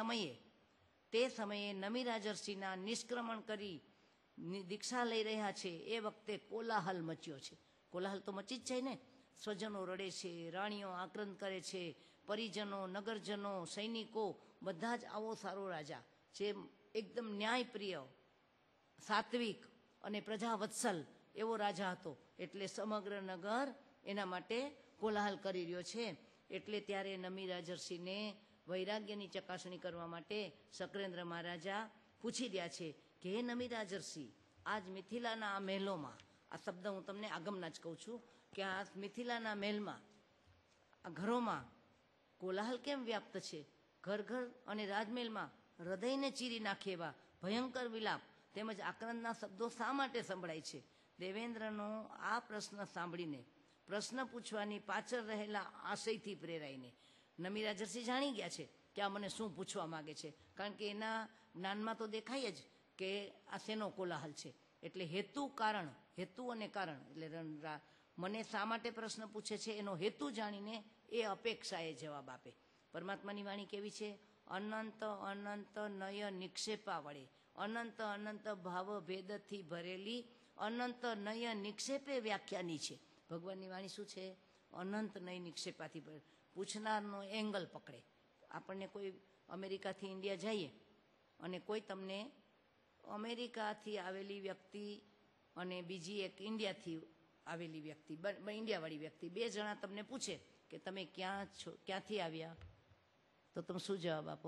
તે સમયે નમી રાજર્ષિના નિષ્ક્રમણ કરી દીક્ષા લઈ રહ્યા છે એ વખતે કોલાહલ મચ્યો છે. કોલાહલ તો મચી જ જાય ને. સ્વજનો રડે છે, રાણીઓ આક્રંદ કરે છે, પરિજનો, નગરજનો, સૈનિકો બધા જ આવો સારો રાજા, જે એકદમ ન્યાયપ્રિય, સાત્વિક અને પ્રજાવત્સલ એવો રાજા હતો. એટલે સમગ્ર નગર એના માટે કોલાહલ કરી રહ્યો છે. એટલે ત્યારે નમી રાજર્ષિને વૈરાગ્યની ચકાસણી કરવા માટે સક્રેન્દ્ર મહારાજા પૂછી રહ્યા છે કે હે નમી રાજર્ષિ, આજ મિથિલાના આ મહેલોમાં, આ શબ્દ હું તમને આગમના જ કહું છું, કે આ મિથિલાના મહેલમાં, આ ઘરોમાં કોલાહલ કેમ વ્યાપ્ત છે? ઘર ઘર અને રાજમહેલમાં હૃદયને ચીરી નાખે એવા ભયંકર વિલાપ તેમજ આક્રંદના શબ્દો શા માટે સંભળાય છે? દેવેન્દ્રનો આ પ્રશ્ન સાંભળીને, પ્રશ્ન પૂછવાની પાછળ રહેલા આશયથી પ્રેરાઈને નમી રાજર્ષિ જાણી ગયા છે કે આ મને શું પૂછવા માગે છે. કારણ કે એના જ્ઞાનમાં તો દેખાય જ કે આ શેનો કોલાહલ છે. એટલે હેતુ અને કારણ એટલે મને શા માટે પ્રશ્ન પૂછે છે એનો હેતુ જાણીને એ અપેક્ષાએ જવાબ આપે. પરમાત્માની વાણી કેવી છે? અનંત અનંત નય નિક્ષેપા વડે, અનંત અનંત ભાવ ભેદથી ભરેલી અનંત નય નિક્ષેપે વ્યાખ્યાની છે. ભગવાનની વાણી શું છે? અનંત નય નિક્ષેપાથી ભરેલી. પૂછનારનો એંગલ પકડે. આપણને કોઈ અમેરિકાથી ઇન્ડિયા જઈએ અને કોઈ તમને અમેરિકાથી આવેલી વ્યક્તિ અને બીજી એક ઇન્ડિયાથી આવેલી વ્યક્તિ, ઇન્ડિયાવાળી વ્યક્તિ, બે જણા તમને પૂછે કે તમે ક્યાંથી આવ્યા, તો તમે શું જવાબ આપો?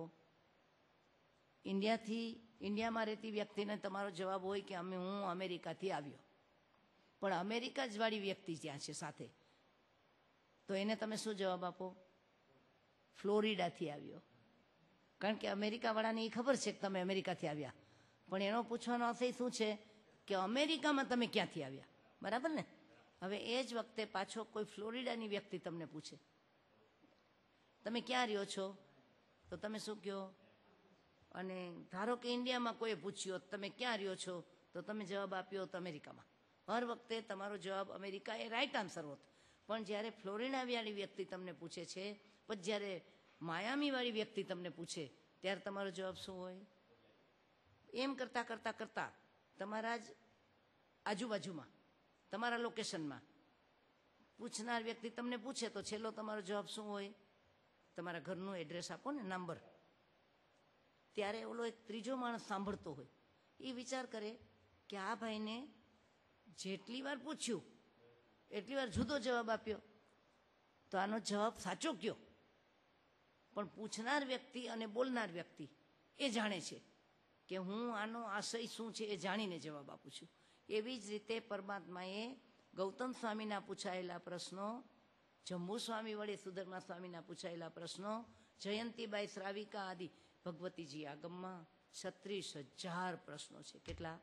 ઇન્ડિયામાં રહેતી વ્યક્તિને તમારો જવાબ હોય કે હું અમેરિકાથી આવ્યો. પણ અમેરિકા જ વાળી વ્યક્તિ ત્યાં છે સાથે, તો એને તમે શું જવાબ આપો? ફ્લોરિડાથી આવ્યો. કારણ કે અમેરિકાવાળાને એ ખબર છે કે તમે અમેરિકાથી આવ્યા, પણ એનો પૂછવાનો અર્થ શું છે કે અમેરિકામાં તમે ક્યાંથી આવ્યા. બરાબર ને? હવે એ જ વખતે પાછો કોઈ ફ્લોરિડાની વ્યક્તિ તમને પૂછે તમે ક્યાં રહ્યો છો, તો તમે શું કહો? અને ધારો કે ઇન્ડિયામાં કોઈએ પૂછ્યો તમે ક્યાં રહ્યો છો, તો તમે જવાબ આપ્યો તો અમેરિકામાં. હર વખતે તમારો જવાબ અમેરિકા એ રાઈટ આન્સર હોત. પણ જ્યારે ફ્લોરિડાવાળી વ્યક્તિ તમને પૂછે છે, પછી જ્યારે માયામીવાળી વ્યક્તિ તમને પૂછે, ત્યારે તમારો જવાબ શું હોય? એમ કરતાં કરતાં કરતાં તમારા જ આજુબાજુમાં, તમારા લોકેશનમાં પૂછનાર વ્યક્તિ તમને પૂછે તો છેલ્લો તમારો જવાબ શું હોય? તમારા ઘરનું એડ્રેસ આપો ને, નંબર. ત્યારે ઓલો એક ત્રીજો માણસ સાંભળતો હોય, એ વિચાર કરે કે આ ભાઈને જેટલી વાર પૂછ્યું એટલી વાર જુદો જવાબ આપ્યો, તો આનો જવાબ સાચો કયો? પણ પૂછનાર વ્યક્તિ અને બોલનાર વ્યક્તિ એ જાણે છે કે હું આનો આશય શું છે એ જાણીને જવાબ આપું છું. એવી જ રીતે પરમાત્માએ ગૌતમ સ્વામીના પૂછાયેલા પ્રશ્નો, જંબુ સ્વામી વડે સુધર્મા સ્વામીના પૂછાયેલા પ્રશ્નો, જયંતીબાઈ શ્રાવિકા આદિ ભગવતીજી આગમમાં 36,000 પ્રશ્નો છે. કેટલા?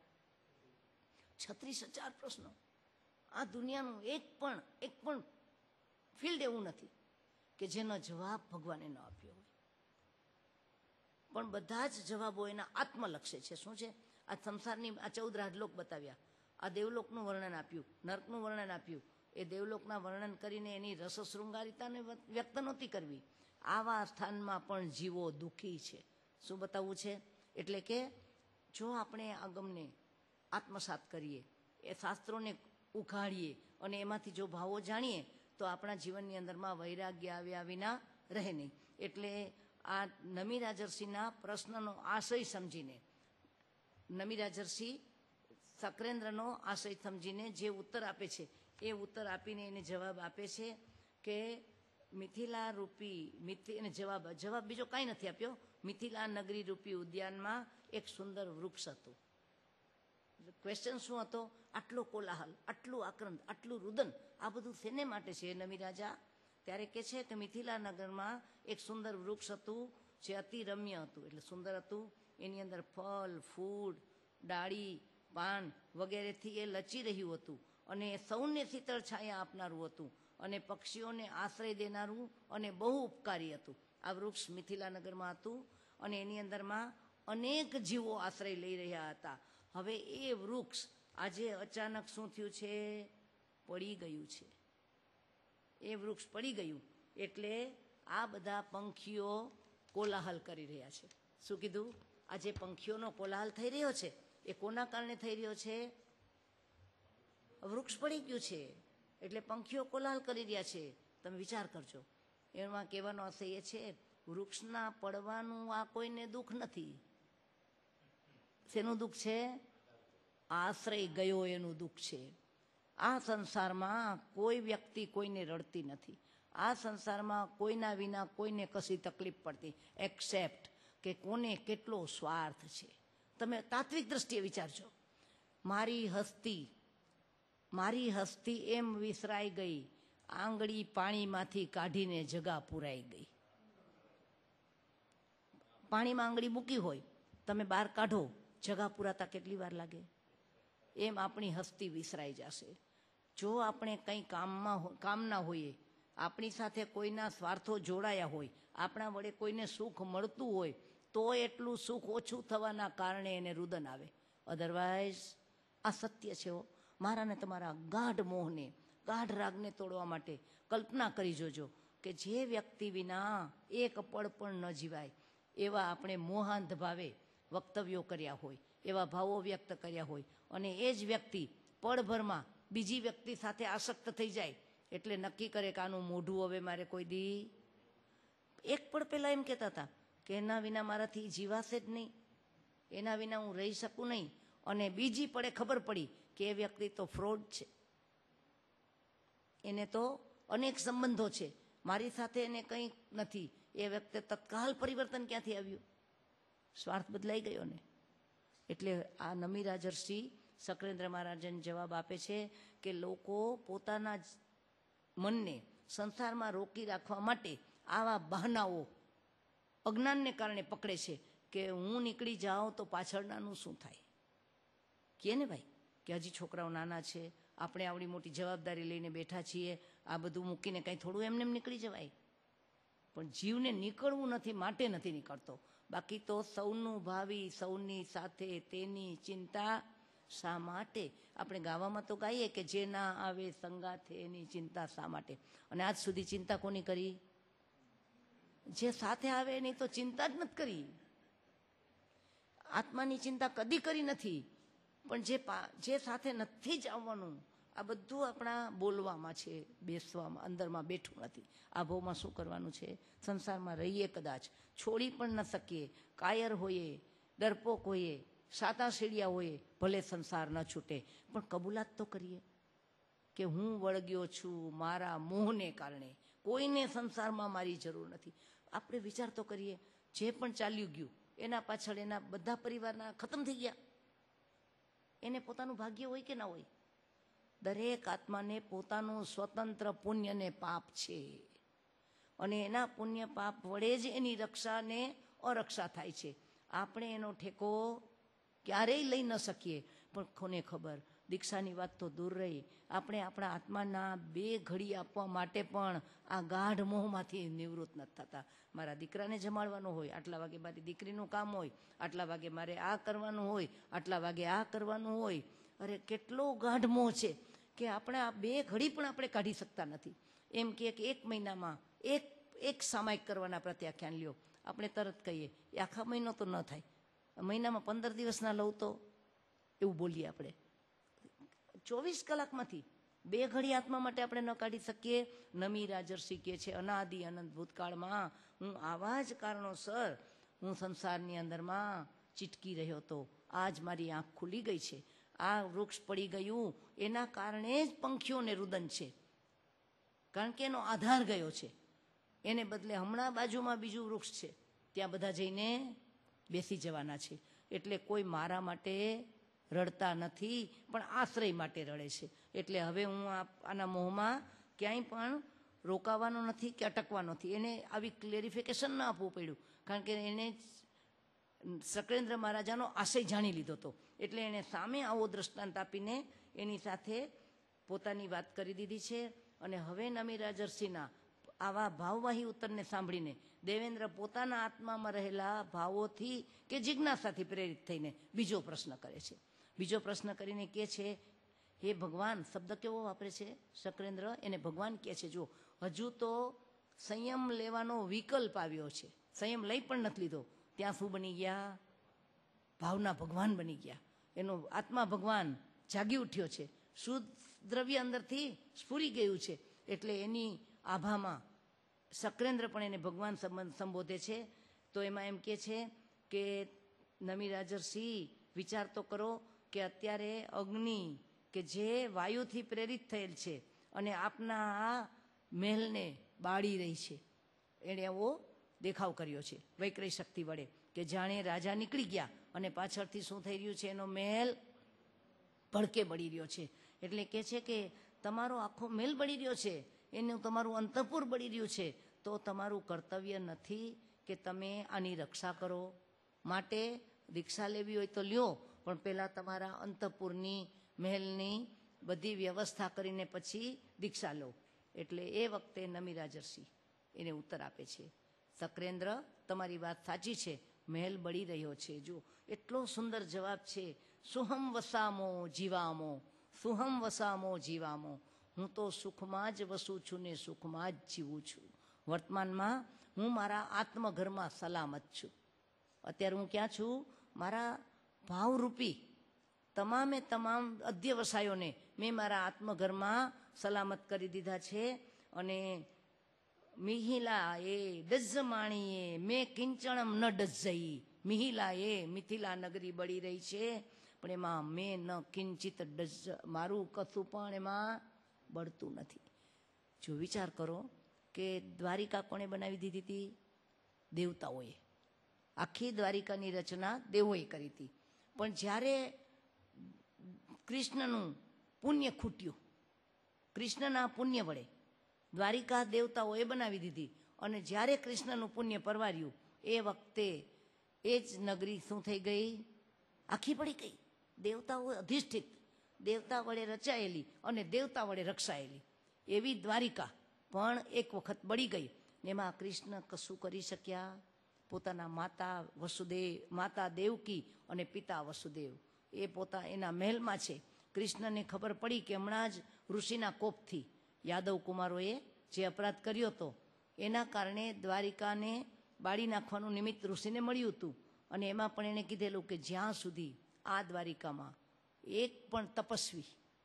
36,000 પ્રશ્નો. આ દુનિયાનું એક પણ ફિલ્ડ એવું નથી કે જેનો જવાબ ભગવાને ન આપ્યો હોય. પણ બધા જ જવાબો એના આત્મલક્ષે છે. શું છે? આ સંસારની આ 14 રાજલોક બતાવ્યા, આ દેવલોકનું વર્ણન આપ્યું, નર્કનું વર્ણન આપ્યું. એ દેવલોકના વર્ણન કરીને એની રસશૃંગારિતાને વ્યક્ત નહોતી કરવી. આવા સ્થાનમાં પણ જીવો દુઃખી છે. શું બતાવવું છે? એટલે કે જો આપણે આગમને આત્મસાત કરીએ, એ શાસ્ત્રોને ઉઘાડીએ અને એમાંથી જો ભાવો જાણીએ, તો આપણા જીવનની અંદરમાં વૈરાગ્ય આવ્યા વિના રહે નહીં. એટલે આ નમી રાજર્ષિના પ્રશ્નનો આશય સમજીને, નમી રાજર્ષિ સક્રેન્દ્રનો આશય સમજીને જે ઉત્તર આપે છે, એ ઉત્તર આપીને એને જવાબ આપે છે કે મિથિલા રૂપી એને જવાબ બીજો કાંઈ નથી આપ્યો. મિથિલા નગરી રૂપી ઉદ્યાનમાં એક સુંદર વૃક્ષ હતું. ક્વેશ્ચન શું હતો? આટલો કોલાહલ, આટલું આક્રંદ, આટલું રુદન, આ બધું શેને માટે છે નમી રાજા? ત્યારે કે છે કે મિથિલા નગરમાં એક સુંદર વૃક્ષ હતું જે અતિ રમ્ય હતું. એટલે સુંદર હતું, એની અંદર ફળ, ફૂડ, ડાળી, પાન વગેરેથી એ લચી રહ્યું હતું અને સૌને શીતળ છાયા આપનારું હતું અને પક્ષીઓને આશ્રય દેનારું અને બહુ ઉપકારી હતું. આ વૃક્ષ મિથિલાનગરમાં હતું અને એની અંદરમાં અનેક જીવો આશ્રય લઈ રહ્યા હતા. હવે એ વૃક્ષ આજે અચાનક શું થયું છે? પડી ગયું છે. એ વૃક્ષ પડી ગયું એટલે આ બધા પંખીઓ કોલાહલ કરી રહ્યા છે. શું કીધું? આજે પંખીઓનો કોલાહલ થઈ રહ્યો છે, એ કોના કારણે થઈ રહ્યો છે? વૃક્ષ પડી ગયું છે એટલે પંખીઓ કોલાહલ કરી રહ્યા છે. તમે વિચાર કરજો. એમાં કહેવાનો અર્થ એ છે, વૃક્ષના પડવાનું આ કોઈને દુઃખ નથી. શેનું દુઃખ છે? આશ્રય ગયો એનું દુઃખ છે. આ સંસારમાં કોઈ વ્યક્તિ કોઈને રડતી નથી. આ સંસારમાં કોઈના વિના કોઈને કશી તકલીફ પડતી, એક્સેપ્ટ કે કોને કેટલો સ્વાર્થ છે. તમે તાત્વિક દ્રષ્ટિએ વિચારજો. મારી હસ્તી એમ વિસરાઈ ગઈ, આંગળી પાણીમાંથી કાઢીને જગા પુરાઈ ગઈ. પાણીમાં આંગળી મૂકી હોય, તમે બહાર કાઢો, જગા પુરાતા કેટલી વાર લાગે? એમ આપણી હસ્તી વિસરાઈ જશે. જો આપણે કંઈ કામના હોઈએ, આપણી સાથે કોઈના સ્વાર્થો જોડાયા હોય, આપણા વડે કોઈને સુખ મળતું હોય, તો એટલું સુખ ઓછું થવાના કારણે એને રુદન આવે. અધરવાઇઝ આ સત્ય છે. મારા ને તમારા ગાઢ મોહને, ગાઢ રાગને તોડવા માટે કલ્પના કરી જોજો કે જે વ્યક્તિ વિના એક પળ પણ ન જીવાય એવા આપણે મોહાંધ ભાવે વક્તવ્યો કર્યા હોય, એવા ભાવો વ્યક્ત કર્યા હોય, અને એ જ વ્યક્તિ પળભરમાં બીજી વ્યક્તિ સાથે આસક્ત થઈ જાય એટલે નક્કી કરે કે આનું મોઢું હવે મારે કોઈ દી, એક પળ પહેલાં એમ કહેતા હતા કે એના વિના મારાથી જીવાશે જ નહીં, એના વિના હું રહી શકું નહીં, અને બીજી પળે ખબર પડી કે એ વ્યક્તિ તો ફ્રોડ છે, એને તો અનેક સંબંધો છે, મારી સાથે એને કંઈ નથી. એ વ્યક્તિ તત્કાલ પરિવર્તન ક્યાંથી આવ્યું? સ્વાર્થ બદલાઈ ગયો ને. એટલે આ નમી રાજર્ષિ સક્રેન્દ્ર મહારાજને જવાબ આપે છે કે લોકો પોતાના જ મનને સંસારમાં રોકી રાખવા માટે આવા બહાનાઓ અજ્ઞાનને કારણે પકડે છે કે હું નીકળી જાઉં તો પાછળનાનું શું થાય. કહે ને ભાઈ કે હજી છોકરાઓ નાના છે, આપણે આવડી મોટી જવાબદારી લઈને બેઠા છીએ, આ બધું મૂકીને કંઈ થોડું એમને નીકળી જવાય. પણ જીવને નીકળવું નથી માટે નથી નીકળતો. બાકી તો સૌનું ભાવિ સૌની સાથે તેની ચિંતા શા માટે? આપણે ગાવામાં તો ગાઈએ કે જે ના આવે સંગાથે એની ચિંતા શા માટે. અને આજ સુધી ચિંતા કોની કરી? જે સાથે આવે એની તો ચિંતા જ નથી કરી. આત્માની ચિંતા કદી કરી નથી. પણ જે સાથે નથી જ આવવાનું, આ બધું આપણા બોલવામાં છે, બેસવામાં, અંદરમાં બેઠું નથી. આ ભાવમાં શું કરવાનું છે? સંસારમાં રહીએ, કદાચ છોડી પણ ન શકીએ, કાયર હોઈએ, ડરપોક હોઈએ, સાતા સીડિયા હોઈએ, ભલે સંસાર ન છૂટે, પણ કબૂલાત તો કરીએ કે હું વળગ્યો છું મારા મોહને કારણે, કોઈને સંસારમાં મારી જરૂર નથી. આપણે વિચાર તો કરીએ, જે પણ ચાલ્યું ગયું એના પાછળ એના બધા પરિવારના ખતમ થઈ ગયા. એને પોતાનું ભાગ્ય હોય કે ના હોય? દરેક આત્માને પોતાનું સ્વતંત્ર પુણ્ય ને પાપ છે, અને એના પુણ્ય પાપ વડે જ એની રક્ષા ને અરક્ષા થાય છે. આપણે એનો ઠેકો ક્યારેય લઈ ન શકીએ. પણ કોને ખબર, દીક્ષાની વાત તો દૂર રહી, આપણે આપણા આત્માના 2 ઘડી આપવા માટે પણ આ ગાઢ મોહમાંથી નિવૃત્ત નથી થતા. મારા દીકરાને જમાડવાનો હોય, આટલા વાગે મારી દીકરીનું કામ હોય, આટલા વાગે મારે આ કરવાનું હોય, આટલા વાગે આ કરવાનું હોય. અરે કેટલો ગાઢ મોહ છે કે આપણે આ 2 ઘડી પણ આપણે કાઢી શકતા નથી. એમ કે 1 મહિનામાં એક સામાયિક કરવાના પ્રત્યાખ્યાન લ્યો, આપણે તરત કહીએ એ આખા મહિનો તો ન થાય, મહિનામાં 15 દિવસના લઉં તો, એવું બોલીએ આપણે. 24 કલાકમાંથી 2 ઘડી આત્મા માટે આપણે ન કાઢી શકીએ. નમી રાજર્ષિ કહે છે, અનાદિ અનંત ભૂતકાળમાં હું આવા જ કારણોસર હું સંસારની અંદરમાં ચીટકી રહ્યો હતો. આજ મારી આંખ ખુલી ગઈ છે. આ વૃક્ષ પડી ગયું એના કારણે જ પંખીઓને રુદન છે, કારણ કે એનો આધાર ગયો છે. એને બદલે હમણાં બાજુમાં બીજું વૃક્ષ છે, ત્યાં બધા જઈને બેસી જવાના છે. એટલે કોઈ મારા માટે રડતા નથી, પણ આશ્રય માટે રડે છે. એટલે હવે હું આના મોહમાં ક્યાંય પણ રોકાવાનો નથી કે અટકવાનો નથી. એને આવી ક્લેરિફિકેશન ન આપવું પડ્યું, કારણ કે એને સક્રેન્દ્ર મહારાજાનો આશય જાણી લીધો હતો. એટલે એને સામે આવો દ્રષ્ટાંત આપીને એની સાથે પોતાની વાત કરી દીધી છે. અને હવે નમી રાજર્ષિના આવા ભાવવાહી ઉત્તરને સાંભળીને દેવેન્દ્ર પોતાના આત્મામાં રહેલા ભાવોથી કે જિજ્ઞાસાથી પ્રેરિત થઈને બીજો પ્રશ્ન કરે છે. બીજો પ્રશ્ન કરીને કહે છે, હે ભગવાન, શબ્દ કેવો વાપરે છે સક્રેન્દ્ર? એને ભગવાન કહે છે. જો હજુ તો સંયમ લેવાનો વિકલ્પ આવ્યો છે, સંયમ લઈ પણ નથી લીધો, ત્યાં શું બની ગયા? ભાવના ભગવાન બની ગયા. એનો આત્મા ભગવાન જાગી ઉઠ્યો છે, શુદ્ધ દ્રવ્ય અંદરથી સ્ફુરી ગયું છે. એટલે એની આભામાં સક્રેન્દ્ર પણ એને ભગવાન સંબોધે છે. તો એમાં એમ કહે છે કે નમી રાજર્ષિ, વિચાર તો કરો કે અત્યારે અગ્નિ કે જે વાયુથી પ્રેરિત થયેલ છે અને આપના આ મહેલને બાળી રહી છે, એણે એવો દેખાવ કર્યો છે વૈક્રય શક્તિ વડે કે જાણે રાજા નીકળી ગયા અને પાછળથી શું થઈ રહ્યું છે? એનો મહેલ ભડકે બળી રહ્યો છે. એટલે કહે છે કે તમારો આખો મહેલ બળી રહ્યો છે, એનું તમારું અંતઃપુર બળી રહ્યું છે, તો તમારું કર્તવ્ય નથી કે તમે આની રક્ષા કરો? માટે દીક્ષા લેવી હોય તો લ્યો, પણ પહેલાં તમારા અંતઃપુરની મહેલની બધી વ્યવસ્થા કરીને પછી દીક્ષા લો. એટલે એ વખતે નમી રાજર્ષિ એને ઉત્તર આપે છે, સક્રેન્દ્ર, તમારી વાત સાચી છે, મહેલ બળી રહ્યો છે. જો એટલો સુંદર જવાબ છે. સુહમ વસામો જીવામો, સુહમ વસામો જીવામો. હું તો સુખમાં જ વસું છું ને સુખમાં જ જીવું છું. વર્તમાનમાં હું મારા આત્મઘરમાં સલામત છું. અત્યારે હું ક્યાં છું? મારા ભાવરૂપી તમામે તમામ અધ્યવસાયોને મેં મારા આત્મઘરમાં સલામત કરી દીધા છે. અને મિહિલા એ ડઝમાણીએ મેં કિંચણમ ન ડઝઈ. મિહિલા એ મિથિલા નગરી બળી રહી છે, પણ એમાં મેં ન કિંચિત ડઝ, મારું કશું પણ એમાં બળતું નથી. જો વિચાર કરો કે દ્વારિકા કોણે બનાવી દીધી હતી? દેવતાઓએ. આખી દ્વારિકાની રચના દેવોએ કરી હતી. પણ જ્યારે કૃષ્ણનું પુણ્ય ખૂટ્યું, કૃષ્ણના પુણ્ય વડે દ્વારિકા દેવતાઓએ બનાવી દીધી, અને જ્યારે કૃષ્ણનું પુણ્ય પરવાર્યું એ વખતે એ જ નગરી શું થઈ ગઈ? આખી પડી ગઈ. દેવતાઓ અધિષ્ઠિત, દેવતા વડે રચાયેલી અને દેવતા વડે રક્ષાયેલી એવી દ્વારિકા પણ એક વખત બળી ગઈ. એમાં કૃષ્ણ કશું કરી શક્યા? પોતાના માતા દેવકી અને પિતા વસુદેવ એ એના મહેલમાં છે. કૃષ્ણને ખબર પડી કે હમણાં જ ઋષિના કોપથી યાદવ કુમારોએ જે અપરાધ કર્યો હતો એના કારણે દ્વારિકાને બાળી નાખવાનું નિમિત્ત ઋષિને મળ્યું હતું. અને એમાં પણ એણે કીધેલું કે જ્યાં સુધી આ દ્વારિકામાં એક પણ તપસ્વી,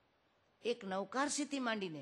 એક નવકારસીથી માંડીને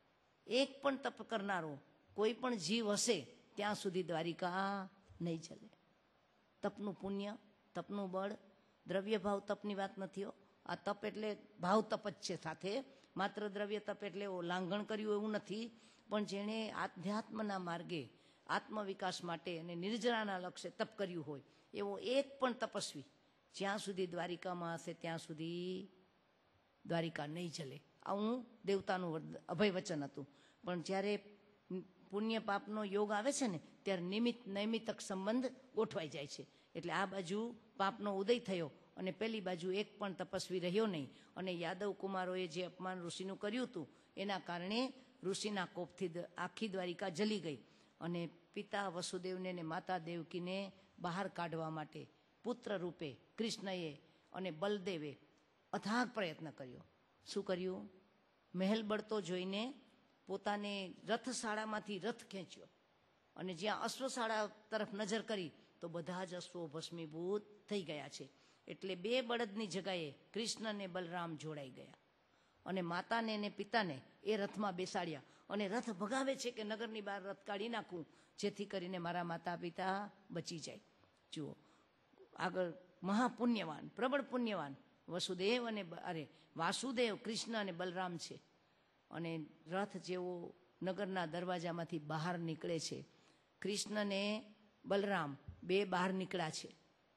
એક પણ તપ કરનારો કોઈ પણ જીવ હશે ત્યાં સુધી દ્વારિકા નહીં ચલે. તપનું પુણ્ય, તપનું બળ, દ્રવ્ય ભાવ તપની વાત નથી હો. આ તપ એટલે ભાવ તપ જ છે સાથે, માત્ર દ્રવ્ય તપ એટલે લાંઘણ કર્યું એવું નથી. પણ જેણે આધ્યાત્મના માર્ગે આત્મવિકાસ માટે અને નિર્જરાના લક્ષ્ય તપ કર્યું હોય એવો એક પણ તપસ્વી જ્યાં સુધી દ્વારિકામાં હશે ત્યાં સુધી દ્વારિકા નહીં ચલે. આવું દેવતાનું અભય વચન હતું. પણ જ્યારે પુણ્ય પાપનો યોગ આવે છે ને ત્યારે નૈમિત્તક સંબંધ ગોઠવાઈ જાય છે. એટલે આ બાજુ પાપનો ઉદય થયો અને પેલી બાજુ એક પણ તપસ્વી રહ્યો નહીં. અને યાદવ કુમારોએ જે અપમાન ઋષિનું કર્યું હતું એના કારણે ઋષિના કોપથી આખી દ્વારિકા જલી ગઈ. અને પિતા વસુદેવને ને માતા દેવકીને બહાર કાઢવા માટે પુત્ર રૂપે કૃષ્ણએ અને બલદેવે અથાગ પ્રયત્ન કર્યો. શું કર્યું? મહેલ બળતો જોઈને પોતાને રથશાળામાંથી રથ ખેંચ્યો, અને જ્યાં અશ્વશાળા તરફ નજર કરી તો બધા જ અશ્વો ભસ્મીભૂત થઈ ગયા છે. એટલે બે બળદની જગાએ કૃષ્ણ અને બલરામ જોડાઈ ગયા, અને માતાને અને પિતાને એ રથમાં બેસાડ્યા, અને રથ ભગાવે છે કે નગરની બહાર રથ કાઢી નાખું જેથી કરીને મારા માતા પિતા બચી જાય. જુઓ આગળ મહાપુણ્યવાન, પ્રબળ પુણ્યવાન વસુદેવ અને વાસુદેવ, કૃષ્ણ અને બલરામ છે. અને રથ જેવો નગરના દરવાજામાંથી બહાર નીકળે છે. કૃષ્ણ ને બલરામ બે બહાર નીકળ્યા છે,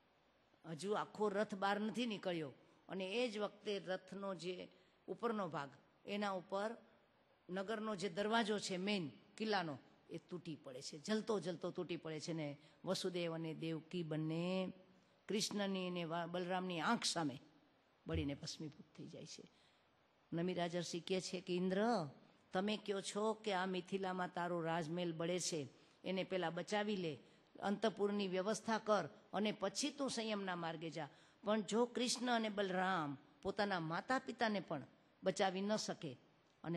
હજુ આખો રથ બહાર નથી નીકળ્યો. અને એ જ વખતે રથનો જે ઉપરનો ભાગ એના ઉપર નગરનો જે દરવાજો છે મેઇન કિલ્લાનો એ તૂટી પડે છે, જલતો જલતો તૂટી પડે છે. ને વસુદેવ અને દેવકી બંને કૃષ્ણની અને બલરામની આંખ સામે બળીને ભસ્મીભૂત થઈ જાય છે. નમિરાજર્ષિ કહે છે કે ઇન્દ્ર, તમે કહો છો કે આ મિથિલામાં તારો રાજમહેલ બળે છે, એને પેલા બચાવી લે, અંતપુરની વ્યવસ્થા કર અને પછી તું સંયમના માર્ગે જા. પણ જો કૃષ્ણ અને બલરામ પોતાના માતા પિતાને પણ બચાવી ન શકે, અને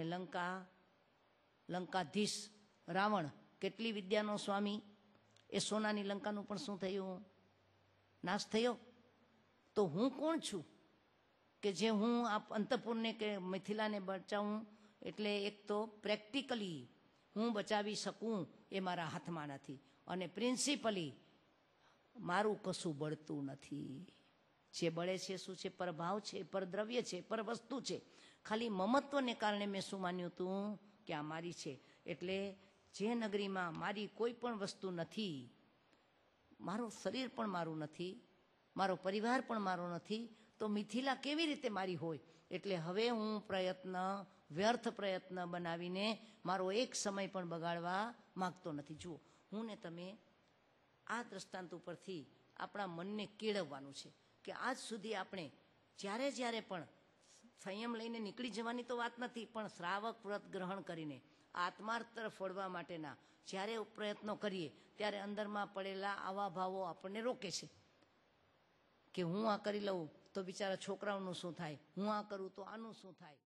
લંકાધીશ રાવણ કેટલી વિદ્યાનો સ્વામી, એ સોનાની લંકાનું પણ શું થયું? નાશ થયો. તો હું કોણ છું કે જે હું આ અંતપુરને કે મિથિલાને બચાવું? એટલે એક તો પ્રેક્ટિકલી હું બચાવી શકું એ મારા હાથમાં નથી, અને પ્રિન્સિપલી મારું કશું બળતું નથી. જે બળે છે શું છે? પરભાવ છે, પરદ્રવ્ય છે, પર વસ્તુ છે. ખાલી મમત્વને કારણે મેં શું માન્યું હતું કે આ મારી છે. એટલે જે નગરીમાં મારી કોઈ પણ વસ્તુ નથી, મારું શરીર પણ મારું નથી, મારો પરિવાર પણ મારો નથી, તો મિથિલા કેવી રીતે મારી હોય? એટલે હવે હું વ્યર્થ પ્રયત્ન બનાવીને મારો એક સમય પણ બગાડવા માગતો નથી. જુઓ, હું ને તમે આ દ્રષ્ટાંત ઉપરથી આપણા મનને કેળવવાનું છે કે આજ સુધી આપણે જ્યારે પણ સંયમ લઈને નીકળી જવાની તો વાત નથી, પણ શ્રાવક વ્રત ગ્રહણ કરીને આત્માર્થ તરફ વળવા માટેના જ્યારે પ્રયત્નો કરીએ ત્યારે અંદરમાં પડેલા આવા ભાવો આપણને રોકે છે કે હું આ કરી લઉં તો બિચારા છોકરાઓનું શું થાય, હું આ કરું તો આનું શું થાય.